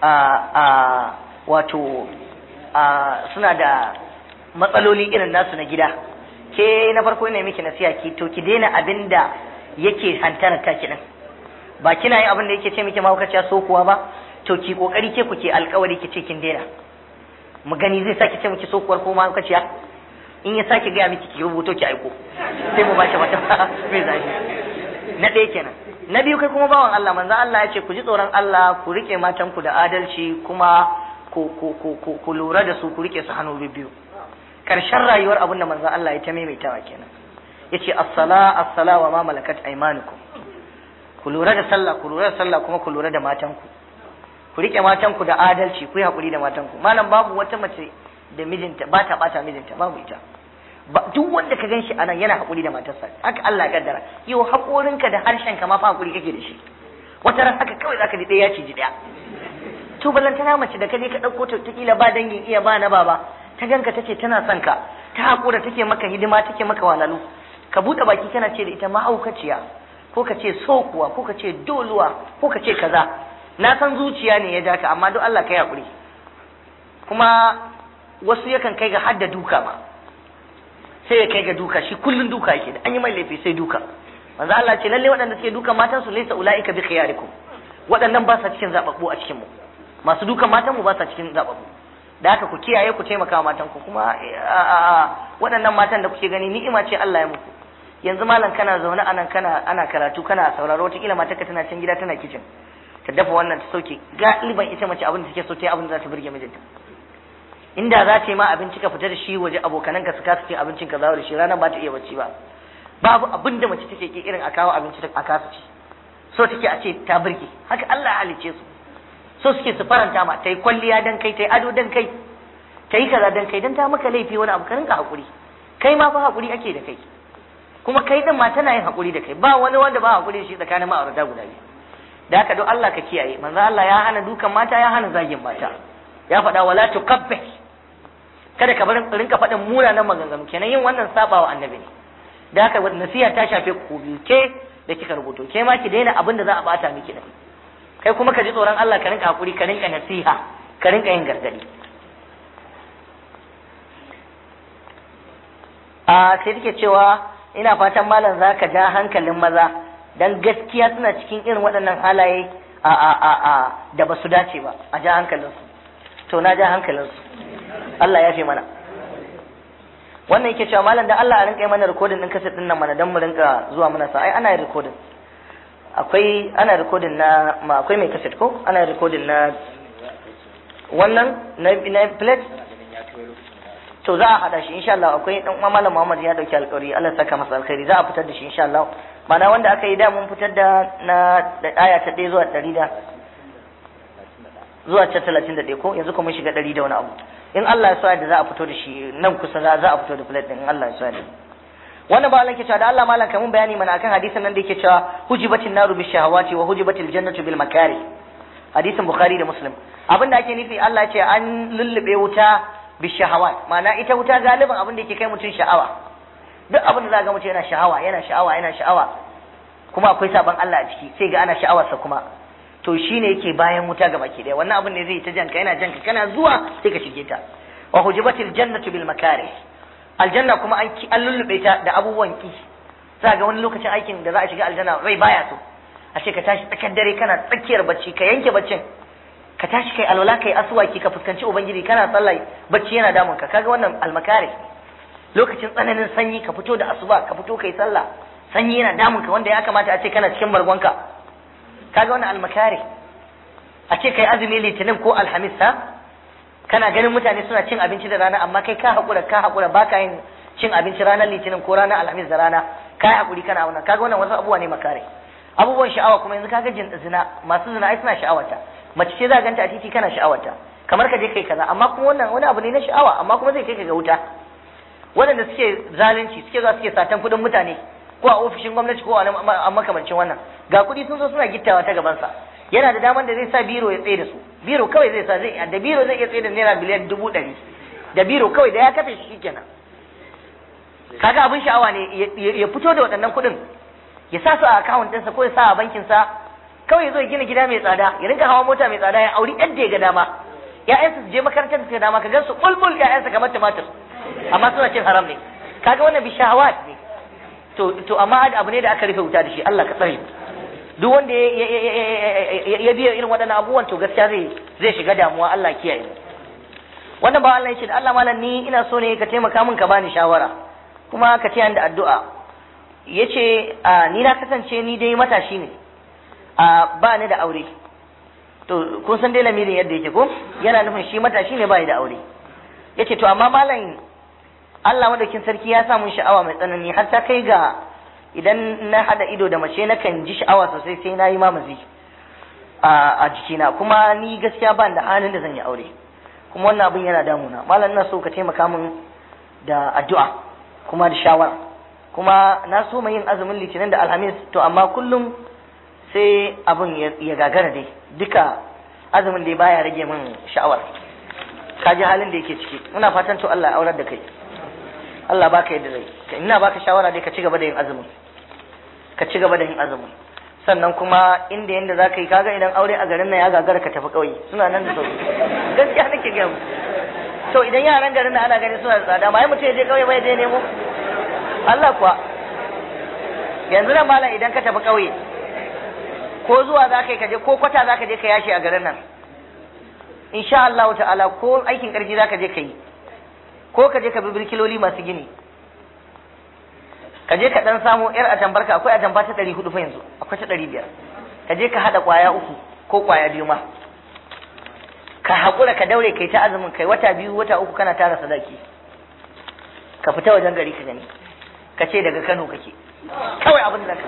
Speaker 2: wato suna da matsaloli irin nasu na gida. Ke na farko ina miki nasiha ki daina abin da yake hantarar ta kidan. Ba kina yin abin da yake ce miki mahaukaciya so kuwa ba, to ki kokari ke kuke alƙawari ki ce kin daina. Mu gani zai saki ce miki so kuwar ko mahaukaciya? In ya saki gaya miki ki rubuto ki aiko, sai mu bashi wata mai zafi. Na ɗaya kenan. Na biyu kai kuma bawan Allah, manzo Allah ya ce ku ji tsoron Allah, ku rike matanku da adalci, kuma ku lura da su, ku rike su hannu biyu. Karshen rayuwar abin da manzo Allah ya ta maimaitawa kenan. Yace as-sala wa ma malakat aymanukum. Ku lura da sallah, kuma ku lura da matanku. Ku rike matanku da adalci, ku yi hakuri da matanku. Malam babu wata mace da mijinta ba ta bata mijinta, babu ita. Duk wanda ka ganshi anan yana hakuri da matarsa, haka Allah ya kaddara. Yau hakorinka da harshenka ma fa hakuri kake da shi. Wata ran haka kawai zaka ji ɗaya ya ciji ɗaya. To ballantana mace da kaje ka ɗauko ta kila ba dangin iya ba na baba, ta ganka tace tana son ka, ta hakura take maka hidima, take maka walalu. Ka buɗe baki kana ce da ita mahaukaciya, ko ka ce sokuwa, ko ka ce doluwa, ko ka ce kaza. Na san zuciya ne ya ja ka, amma don Allah kai hakuri. Kuma wasu yakan kai ga hadda duka ma. Sai ya kai ga duka, shi kullun duka yake, da an yi mai laifi sai duka. Manzo Allah ce lalle waɗanda suke dukan matan su laysa ulaika bi khiyarikum. Waɗannan ba sa cikin zababbu a cikin mu. Masu dukan matan mu ba sa cikin zababbu. Da haka ku kiyaye, ku taimaka wa matan ku, kuma waɗannan matan da kuke gani ni'ima ce Allah ya muku. Yanzu malam kana zaune anan ana karatu, kana sauraro, wata kila matarka tana can gida tana kitchen, ta dafa wannan ta sauke. Galiban ita mace abin da take so ta yi abin da za ta burge mijinta. inda za ta yi ma abinci ka fita da shi waje abokananka su kasa cin abincin ka zawo da shi ranar ba ta iya bacci ba. Babu abin da mace take ki irin a kawo abinci a kasa ci, so take a ce ta burge. Haka Allah halicce su, so suke su faranta ma, ta yi kwalliya dan kai, ta yi ado dan kai, ta yi kaza dan kai, dan ta maka laifi wani abu ka rinka hakuri. Kai ma fa hakuri ake da kai, kuma kai din ma tana yin hakuri da kai, ba wani wanda ba hakuri da shi tsakanin ma'aurata guda biyu. Da haka don Allah ka kiyaye, manzo Allah ya hana dukan mata, ya hana zagin mata, ya faɗa wala tuqabbih, kada ka rinka faɗin munanan maganganu. Kenan yin wannan sabawa annabi ne. Da haka nasiha ta shafe ku biyu, ke da kika rubuto, ke ma ki daina abin da za a bata miki da kai, kuma ka ji tsoron Allah, ka rinka hakuri, ka rinka nasiha, ka rinka yin gargadi. Sai take cewa ina fatan malam za ka ja hankalin maza, dan gaskiya suna cikin irin waɗannan halaye da ba su dace ba, a ja hankalinsu. To na ja hankalinsu, Allah ya fi mana. Wannan yake cewa malam da Allah a rinka yi mana rikodin ɗin kaset ɗin nan mana, dan mu rinka zuwa mana sa. Ai ana yin rikodin, ana rikodin na akwai mai kaset ko ana rikodin na wannan na plate. To za a hada shi insha Allah. Akwai dan uwa malam Muhammad ya dauki alƙawari, Allah saka masa alkhairi, za a fitar da shi insha Allah. Mana wanda aka yi da mun fitar da aya ta 1 zuwa 100 da zuwa 31 ko yanzu kuma mun shiga 100 da wani abu. In Allah ya so da za a fito da shi nan kusa, za a fito da plate din in Allah ya so da. Wannan ba Allah ke cewa da Allah malam kamun bayani mana akan hadisin nan da yake cewa hujibatin naru bi shahawati wa hujibatil jannatu bil makari. Hadisin Bukhari da Muslim. Abinda ake nufi Allah ya ce an lullube wuta bi shahawat, ma'ana ita wuta galiban abin da yake kai mutum sha'awa. Duk abin da za ga mutum yana sha'awa kuma akwai saban Allah a ciki, sai ga ana sha'awarsa kuma, to shine yake bayan wuta gaba ke daya. Wannan abin ne zai ta janka, yana janka, kana zuwa sai ka shige ta. Wa hujibatil jannatu bil makari, aljanna kuma an lullube ta da abubuwan ki. Za ga wani lokacin aikin da za a shiga aljanna rai baya so, a ce ka tashi tsakar dare kana tsakiyar bacci, ka yanke baccin, ka tashi kai alwala, kai aswaki, ka fuskanci ubangiji, kana sallah, bacci yana damun ka. Kaga wannan almakari. Lokacin tsananin sanyi ka fito da asuba, ka fito kai sallah, sanyi yana damun ka wanda ya kamata a ce kana cikin bargonka. Kaga wannan almakari. A ce kai azumi litinin ko alhamis, kana ganin mutane suna cin abinci da rana, amma kai ka hakura baka yin cin abinci ranar litinin ko ranar alhamis da rana, kai hakuri kana wannan. Kaga wannan wasu abubuwa ne makare. Abubuwan sha'awa kuma yanzu kaga zina, masu zina ai suna sha'awata. Mace ce za ganta a titi kana sha'awarta, kamar ka je kai kaza, amma kuma wannan wani abu ne na sha'awa, amma kuma zai kai ka ga wuta. Waɗanda suke zalunci, suke zuwa suke satan kuɗin mutane, ko a ofishin gwamnati ko a makamancin wannan, ga kuɗi sun zo suna gittawa ta gabansa, yana da daman da zai sa biro ya tsaye da su, biro kawai zai sa, da biro zai iya tsaye da naira biliyan 100, da biro kawai da ya kafe shi kenan. Kaga abin sha'awa ne ya fito da waɗannan kuɗin, ya sa su a akawun ɗinsa ko ya sa a bankinsa, kawai ya zo ya gina gida mai tsada, ya rinka hawa mota mai tsada, ya auri yadda ya ga dama, ƴaƴansa su je makarantar su ga dama, ka gan su bulbul ƴaƴansa kamar tumatir, amma suna cin haram ne. Kaga wannan bi shahawat ne. To amma abu ne da aka rufe wuta da shi, Allah ka tsare. Duk wanda ya biya irin waɗannan abubuwan to gaskiya zai shiga damuwa, Allah kiyaye. Wannan ba Allah ya ce da Allah malam ni ina so ne ka taimaka min ka bani shawara, kuma ka ce da addu'a. Yace ni na kasance ni dai matashi ne. Ba ni da aure. To kun san dai lamirin yadda yake ko, yana nufin shi matashi ne bai da aure. Yace to amma malam Allah madaukin sarki ya sa mun sha'awa mai tsanani, har ta kai ga idan na hada ido da mace na kan ji sha'awa sosai, sai na yi mamazi a jikina, kuma ni gaskiya ban da halin da zan yi aure, kuma wannan abin yana damuna. Malam ina so ka taimaka min da addu'a kuma da shawara, kuma na so mai yin azumin litinin da alhamis, to amma kullum sai abin ya gagara dai, duka azumin dai baya rage min sha'awar. Ka ji halin da yake ciki, muna fatan to Allah ya aurar da kai, Allah baka yadda zai. Ina baka shawara dai ka ci gaba da yin azumin, sannan kuma yanda za ka yi, kaga idan aure a garin nan ya gagara ka tafi ƙauye, suna nan da sauki, gaskiya nake gaya musu. To idan yaran garin nan ana gani suna da tsada, ma mutum ya je ƙauye ba ya je nemo, Allah kuwa. Yanzu nan malam idan ka tafi ƙauye, ko zuwa za ka yi kaje, ko kwata za ka je ka yashi a garin nan, insha Allah ta'ala, ko aikin ƙarfi za ka je ka yi, ko ka je ka bi birkiloli masu gini, ka je ka dan samu yar atambarka, akwai atamba ta 400 fa yanzu, akwai ta 500, ka je ka hada kwaya 3 ko kwaya 2 ma, ka haƙura ka daure kai ta azumin kai wata 2 wata 3 kana tara sadaki, ka fita wajen gari ka gani, ka ce daga Kano kake, kawai abin da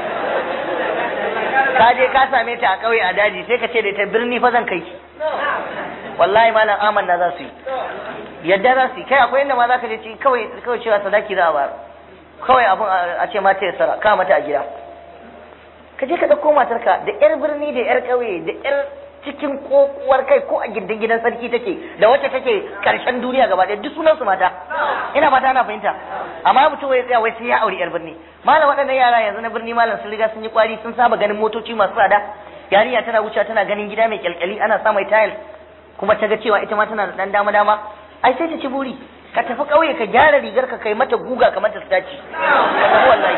Speaker 2: ka je ka same ta a ƙauye a daji sai ka ce da ta birni fa zan kai ki, wallahi malam amanna za su yi, yadda za su yi. Kai akwai inda ma za ka je ci kawai cewa sadaki za a bayar, kawai abin a ce mata ya sara ka mata a gida, ka je ka ɗauko matarka da yar birni da yar ƙauye da yar cikin kokuwar kai ko a gindin gidan sarki take da wacce take karshen duniya gaba ɗaya duk sunan su mata, ina fata ana fahimta. Amma mutum ya tsaya wai sai ya auri yar birni. Malam waɗannan yara yanzu na birni malam sun riga sun yi kwari, sun saba ganin motoci masu tsada, yarinya tana wucewa tana ganin gida mai kyalkyali ana sa mai tile, kuma ta ga cewa ita ma tana da dan dama dama, ai sai ta ci buri. Ka tafi ƙauye ka gyara rigar ka kai mata guga kamar ta staci, wallahi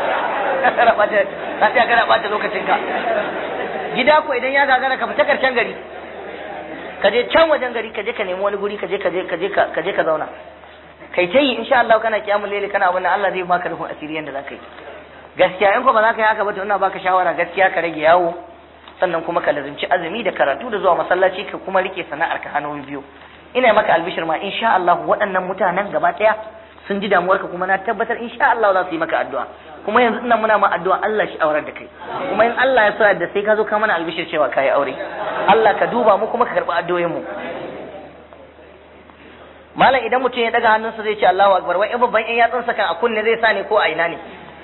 Speaker 2: kana bata lokacin ka. Gida ko idan ya gagara ka fita karshen gari, ka je can wajen gari, ka je ka nemi wani guri, ka je ka zauna kai ta yi, insha Allah kana kiyamul laili kana abin Allah zai baka rufin asiri yanda zaka yi. Gaskiya in ko ba za ka yi haka ba to ina baka shawara gaskiya ka rage yawo, sannan kuma ka lazimci azumi da karatu da zuwa masallaci, ka kuma rike sana'ar ka hannu biyu. Ina maka albishir ma insha Allah waɗannan mutanen gaba ɗaya sun ji damuwarka, kuma na tabbatar insha Allah za su yi maka addu'a. Kuma yanzu ina muna ma addu'a Allah shi aurar da kai, kuma in Allah ya so da sai ka zo ka mana albishir cewa kai aure. Allah ka duba mu kuma ka karɓi addu'o'in mu. Malam idan mutum ya daga hannunsa zai ce Allahu akbar, wai babban ƴan yatsunsa kan a kunne zai sa ne ko a ina ne?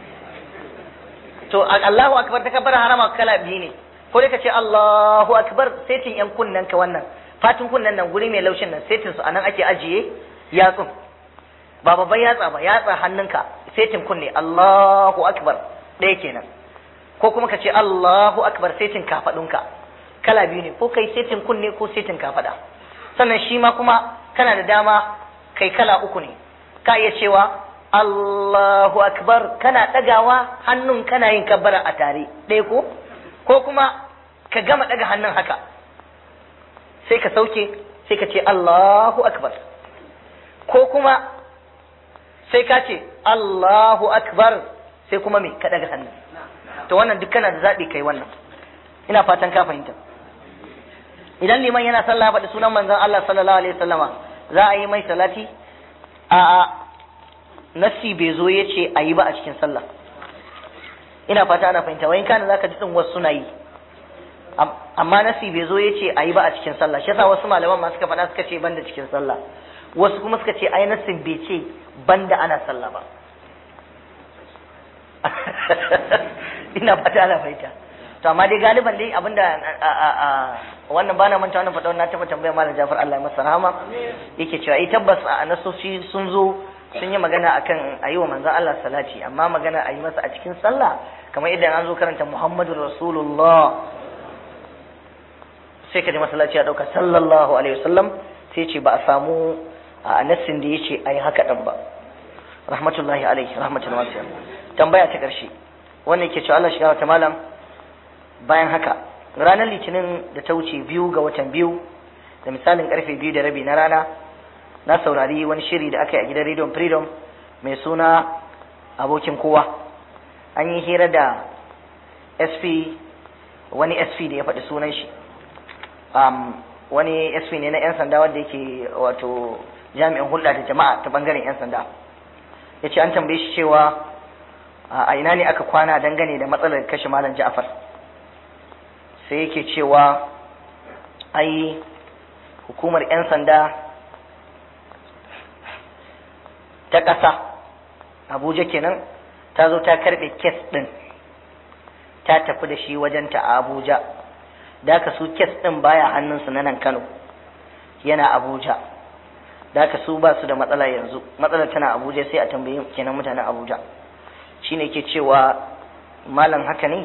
Speaker 2: To Allahu akbar ta kabbara harama kala biyu ne, ko dai ka ce Allahu akbar sai tin ƴan kunnen ka wannan fatin kunnen nan guri mai laushin nan setin su anan ake ajiye yatsun, ba babban yatsa ba, yatsa hannunka setin kunne Allahu akbar ɗaya kenan, ko kuma ka ce Allahu akbar setin kafadunka, kala biyu ne, ko kai setin kunne ko setin kafada. Sannan shi ma kuma kana da dama kai kala uku ne, ka iya cewa Allahu akbar kana ɗagawa hannun kana yin kabbara a tare ɗaya ko kuma ka gama ɗaga hannun haka sai ka sauke sai ka ce Allahu akbar, ko kuma sai ka ce Allahu akbar sai kuma me ka daga hannu. To wannan duk kana da zaɓi kai wannan, ina fatan ka fahimta. Idan liman yana sallah faɗi sunan manzon Allah sallallahu alaihi wasallama za a yi mai salati? A'a, nassi bai zo ya ce a yi ba a cikin sallah, ina fata ana fahimta. Wayin kana zaka ji din wasu suna yi, amma nasi bai zo ya ce a yi ba a cikin sallah. Shi yasa wasu malaman ma suka faɗa suka ce banda cikin sallah, wasu kuma suka ce ai nasin bai ce banda ana sallah ba. Ina fata ana fahimta. To amma dai galiban dai abinda wannan bana manta wannan fata wannan taɓa tambayar Malam Jafar Allah ya masa rahama, yake cewa tabbas a nasoshi sun zo sun yi magana akan ayi wa manzon Allah salati, amma magana a yi masa a cikin sallah kamar idan an zo karanta Muhammadu Rasulullah sai ka ji masallaci ya dauka sallallahu alaihi wasallam, sai ce ba a samu a nassin da yace ayi haka dan ba, rahmatullahi alaihi rahmatul wasi'a. Tambaya ta karshe wannan yake cewa Allah shiga ta malam, bayan haka ranar litinin da ta wuce 2 ga watan 2 da misalin karfe 2:30 na rana na saurari wani shiri da aka yi a gidan Radio Freedom mai suna abokin kowa. An yi hira da SP, wani SP da ya faɗi sunan shi, wani SP ne na 'yan sanda wanda yake wato jami'in hulɗa da jama'a ta bangaren 'yan sanda. Ya ce an tambaye shi cewa a ina ne aka kwana dangane da matsalar kashe Malam Ja'far, sai yake cewa ai hukumar 'yan sanda ta ƙasa Abuja kenan ta zo ta karɓe kes ɗin ta tafi da shi wajenta a Abuja, da ka su kes ɗin baya hannunsu na nan Kano, yana Abuja, da ka su ba su da matsala yanzu, matsalar tana Abuja, sai a tambayi kenan mutanen Abuja. Shine ke cewa malam haka ne,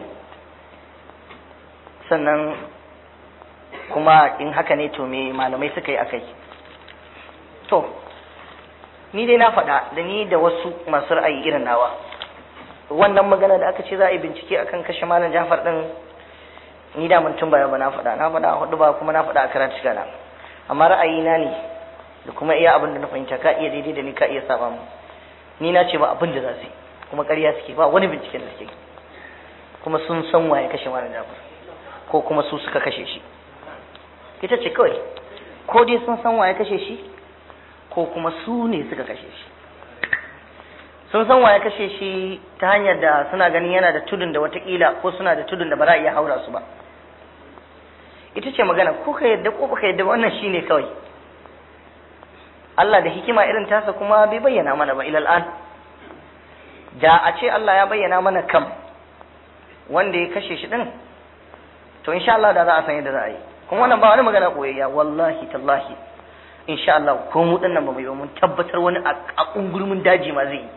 Speaker 2: sannan kuma in haka ne to me malamai suka yi akai? To ni dai na faɗa da ni da wasu masu ra'ayi irin nawa, wannan magana da aka ce za a yi bincike akan kashe Malam Ja'far din, ni da mun tun baya ba na faɗa a hudu ba, kuma na faɗa a karatu gana, amma ra'ayi na ne da kuma iya abin da na fahimta, ka iya daidai da ni ka iya saba mu. Ni na ce ba abin da za su yi, kuma ƙarya suke, ba wani binciken da suke, kuma sun san waye kashe Malam Ja'far ko kuma su suka kashe shi. Ita ce kawai ko dai sun san waye kashe shi ko kuma su ne suka kashe shi. Sun san waye kashe shi ta hanyar da suna ganin yana da tudun da watakila ko suna da tudun da ba za a iya haura su ba. Ita ce magana, ko ka yadda ko baka yadda, wannan shine kawai. Allah da hikima irin tasa kuma bai bayyana mana ba ilal an. Da a ce Allah ya bayyana mana kam wanda ya kashe shi din, to insha Allah da za a san yadda za a yi. Kuma wannan ba wani magana koyayya, wallahi tallahi insha Allah ko mu dinnan ba mai mun tabbatar wani a kungurmin daji ma zai yi.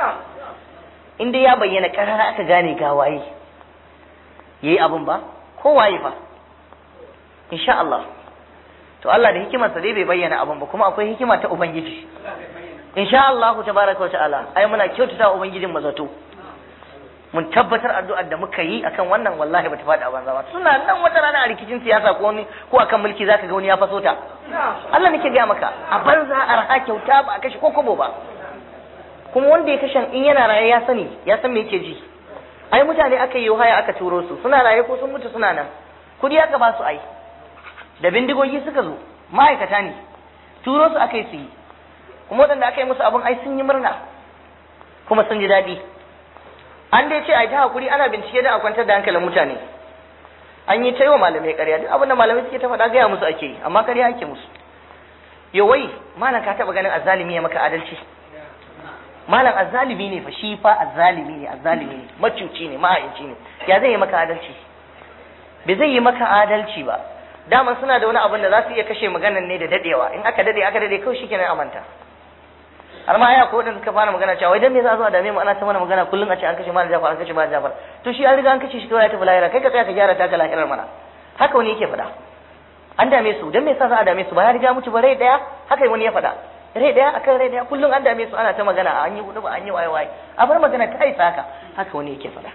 Speaker 2: In dai ya bayyana karara aka gane ga waye yayi abun ba, ko waye fa insha Allah. To Allah da hikimarsa dai bai bayyana abun ba, kuma akwai hikima ta ubangiji insha Allah tabaraka wa ta'ala. Ai muna kyautata ubangijin mazato, mun tabbatar addu'ar da muka yi akan wannan wallahi bata faɗi a banza ba. Suna nan wata rana a rikicin siyasa ko akan mulki zaka ga wani ya faso ta. Allah nake gaya maka, a banza arha kyauta ba a kashe ko kobo ba. Kuma wanda ya kashe in yana raye ya san me yake ji. Ai mutane aka yi haya aka turo su, suna raye ko sun mutu suna nan, kudi aka ba su ai, da bindigogi suka zo, ma'aikata ne, turo su aka yi su yi, kuma waɗanda aka yi musu abin ai sun yi murna kuma sun ji daɗi. An dai ce ai ta hakuri ana bincike da a kwantar da hankalin mutane. An yi ta yi wa malamai ƙarya, duk abin da malamai suke ta faɗa gaya musu ake yi, amma ƙarya ake musu. Yawai malam ka taɓa ganin azzalimi ya maka adalci? Malam azzalimi ne fa, shi fa azzalimi ne, macuci ne, mahaici ne, ya zai yi maka adalci? Bai zai yi maka adalci ba. Daman suna da wani abin da za su iya kashe maganar ne da dadewa, in aka dade kawai shikenan a manta. Har ma aya ko wadanda suka fara magana cewa wai dan me za a zo a dame mu ana ta mana magana kullun a ce an kashe Malam Jafar, an kashe Malam Jafar. To shi an riga an kashe shi kawai ya tafi lahira, kai ka tsaya ka gyara ta lahirar mana. Haka wani yake faɗa. An dame su, dan me yasa za a dame su? Ba ya riga mutu ba rai daya? Haka wani ya faɗa. Rai daya akan rai daya, kullun an dame su ana ta magana, an yi hudu ba, an yi waye. A bar magana ta isa haka. Haka wani yake faɗa.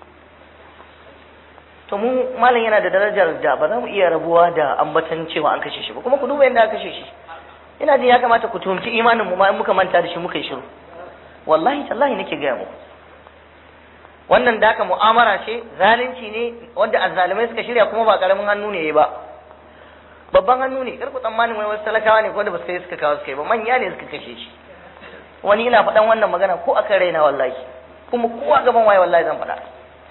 Speaker 2: To mu malam yana da darajar da ba za mu iya rabuwa da ambatan cewa an kashe shi ba, kuma ku duba yadda aka kashe shi. Ina jin ya kamata ku tuhumci imanin mu ma in muka manta da shi muka yi shiru. Wallahi tallahi nake gaya muku, wannan da aka mu'amara ce, zalunci ne wanda azzalimai suka shirya, kuma ba karamin hannu ne ba, babban hannu ne. Kar ku tsammanin wai wasu talakawa ne ko da basu kai suka kawo suka yi ba, manya ne suka kashe shi. Wani ina faɗan wannan magana ko akan raina wallahi, kuma kowa gaban waye wallahi zan faɗa.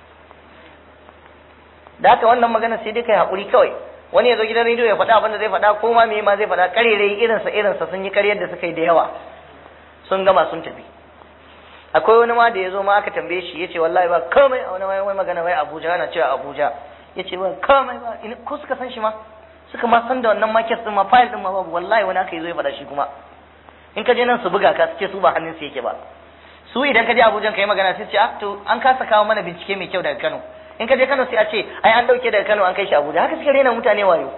Speaker 2: Da haka wannan magana sai dai kai hakuri kawai. Wani ya zo gidan rediyo ya faɗa abin da zai faɗa, ko ma me ma zai faɗa, karerai irinsa sun yi karyar da suka yi da yawa, sun gama sun tafi. Akwai wani ma da ya zo ma aka tambaye shi, ya ce wallahi ba komai a wani magana wai Abuja, ana cewa Abuja, ya ce ba komai ba, ko suka san shi ma, suka ma san da wannan market din ma, file din ma babu. Wallahi wani aka yi zo ya faɗa shi kuma. In ka je nan su buga ka, suke su ba hannun su yake ba. Su idan ka je Abuja ka yi magana sai ce to an kasa kawo mana bincike mai kyau daga Kano. In ka je Kano sai a ce ai an dauke daga Kano an kai shi Abuja. Haka suka rena mutane wayo.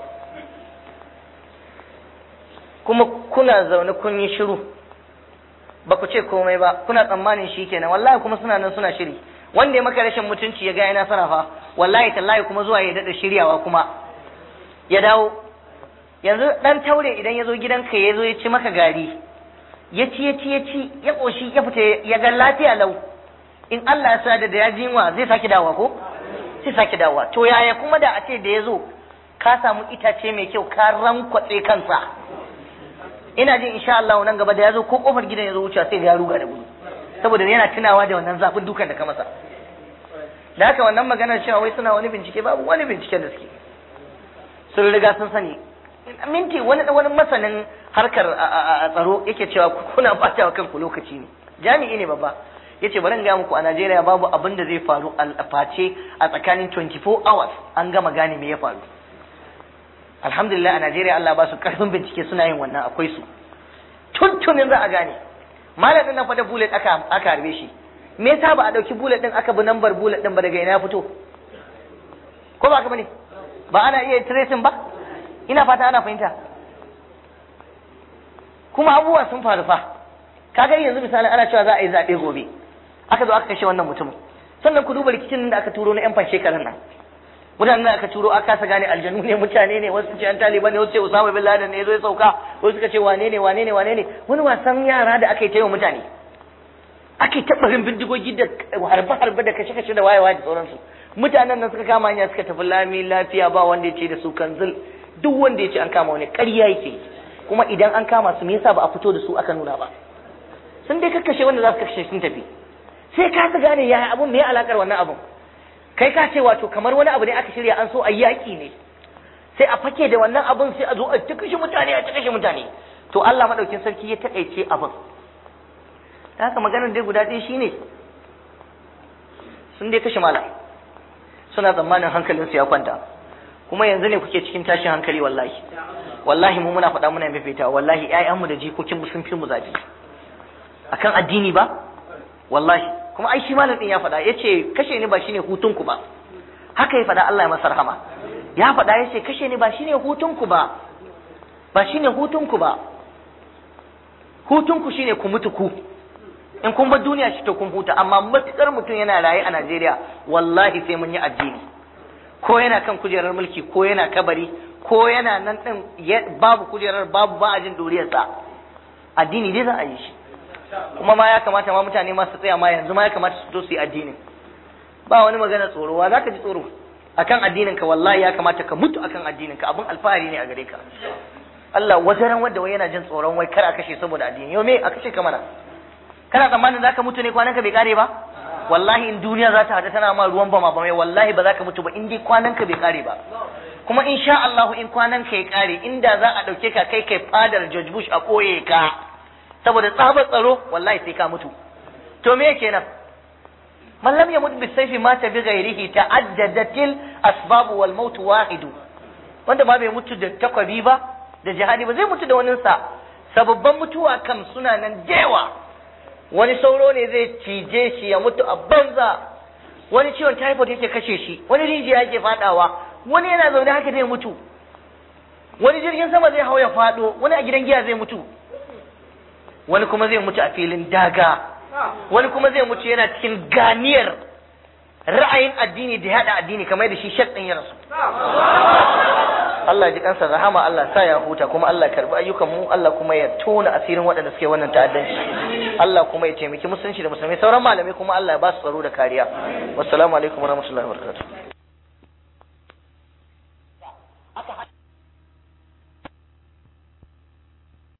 Speaker 2: Kuma kuna zaune kun yi shiru, ba ku ce komai ba, kuna tsammanin shi kenan. Wallahi kuma suna nan suna shiri. Wanda ya maka rashin mutunci ya ga yana sana fa, wallahi tallahi kuma zuwa ya dada shiryawa kuma ya dawo. Yanzu dan taure idan ya zo gidanka ya zo ya ci maka gari, ya ci ya koshi ya fita ya ga lafiya lau, in Allah ya sa da ya ji yunwa zai sake dawowa ko? Sai sake dawowa. To yaya kuma da a ce da ya zo ka samu itace mai kyau ka rankwatse kansa, ina jin insha Allah nan gaba da ya zo ko kofar gidan ya zo wuce sai ya ruga da gudu, saboda yana tunawa da wannan zafin dukan da ka masa. Da haka wannan maganar cewa wai suna wani bincike, babu wani binciken da suke, sun riga sun sani. Minti wani masanin harkar tsaro yake cewa kuna bata wa kanku lokaci ne, jami'i ne babba, yace bari in ga muku a Najeriya babu abin da zai faru a face a tsakanin 24 hours an gama gane me ya faru. Alhamdulillah a Najeriya Allah ba su karfin bincike, suna yin wannan, akwai su tuntunin za a gane. Malamin nan fa da bullet aka harbe shi, me yasa ba a dauki bullet din aka bi number bullet din ba, daga ina ya fito? Ko ba haka bane? Ba ana iya tracing ba? Ina fata ana fahimta. Kuma abubuwa sun faru fa. Kaga yanzu misali ana cewa za a yi zabe gobe, aka zo aka kashe wannan mutum. Sannan ku duba rikicin da aka turo na yan fan shekaran nan. Mutanen da aka turo aka kasa gane aljanu ne, mutane ne, wasu ce an Taliban ne, wasu ce Usama bin Laden ne ya zo ya sauka, wasu suka ce wane ne. Wani wasan yara da aka yi ta yi wa mutane. Ake tabbarin bindigogi da harbe da kashe-kashe da wayewa da sauransu. Mutanen nan suka kama hanya suka tafi lami lafiya, ba wanda ya ce da su kanzil. duk wanda ya ce an kama wani ƙarya yake, kuma idan an kama su me yasa ba a fito da su aka nuna ba? Sun dai kakkashe wanda za su kakkashe sun tafi, sai ka gane yaya abun, me ya alakar wannan abun? Kai ka ce wato kamar wani abu ne aka shirya an so a yaƙi ne, sai a fake da wannan abun sai a zo a ta kashe mutane, to Allah madaukin sarki ya taƙaice abin. Ta haka maganar dai guda ɗaya shine sun dai kashe malam, suna tsammanin hankalinsu ya kwanta, kuma yanzu ne kuke cikin tashin hankali. Wallahi mu muna faɗa muna mafita, wallahi ƴaƴanmu da jikokinmu sun fi mu zafi akan addini ba, wallahi. Kuma ai shi malam din ya faɗa, yace kashe ni ba shine hutunku ba, haka ya faɗa, Allah ya masa rahama. Ya faɗa yace kashe ni ba shine hutunku ba, ba shine hutunku ba, hutunku shine ku mutu ku, in kun bar duniya shi to kun huta. Amma matukar mutum yana raye a Najeriya, wallahi sai mun yi addini, ko yana kan kujerar mulki ko yana kabari ko yana nan din babu kujerar, babu ba a jin duriyarsa, addini dai za a yi shi. Kuma ma ya kamata ma mutane ma su tsaya, ma yanzu ma ya kamata su zo su yi addinin. Ba wani magana tsoro, wa zaka ji tsoro akan addinin ka? Wallahi ya kamata ka mutu akan addinin ka, abun alfahari ne a gare ka. Allah wajaran wanda wai yana jin tsoron wai kar a kashe saboda addini. Yau me a kashe ka mana? Kana tsammanin zaka mutu ne kwanan ka bai kare ba? Wallahi in duniya za ta hada tana ma ruwan bama ba mai, wallahi ba za ka mutu ba in dai kwanan ka bai kare ba. Kuma insha Allah in kwanan ka ya kare, inda za a dauke ka kai fadar George Bush a koye ka saboda tsabar tsaro, wallahi sai ka mutu. To me kenan? Man lam yamut bisayfi mata bi ghairihi, ta'addadatil asbab wal maut wahid. Wanda ba bai mutu da takwabi ba da jihadi ba zai mutu da wani sa. Sababban mutuwa kam suna nan dewa. Wani sauro ne zai cije shi ya mutu a banza, wani ciwon typhoid yake kashe shi, wani rijiya yake fadawa, wani yana zaune haka zai mutu, wani jirgin sama zai hau ya fado, wani a gidan giya zai mutu, wani kuma zai mutu a filin daga, wani kuma zai mutu yana cikin ganiyar ra'ayin addini da yada addini kamar da shi shek din ya rasu. Allah ji kansa rahama, Allah sa ya huta, kuma Allah karbi ayyukan mu, Allah kuma ya tona asirin waɗanda suke wannan ta'addanci, Allah kuma ya taimaki musulunci da musulmai, sauran malamai kuma Allah ya ba su tsaro da kariya. Wassalamu alaikum warahmatullahi wabarakatuh.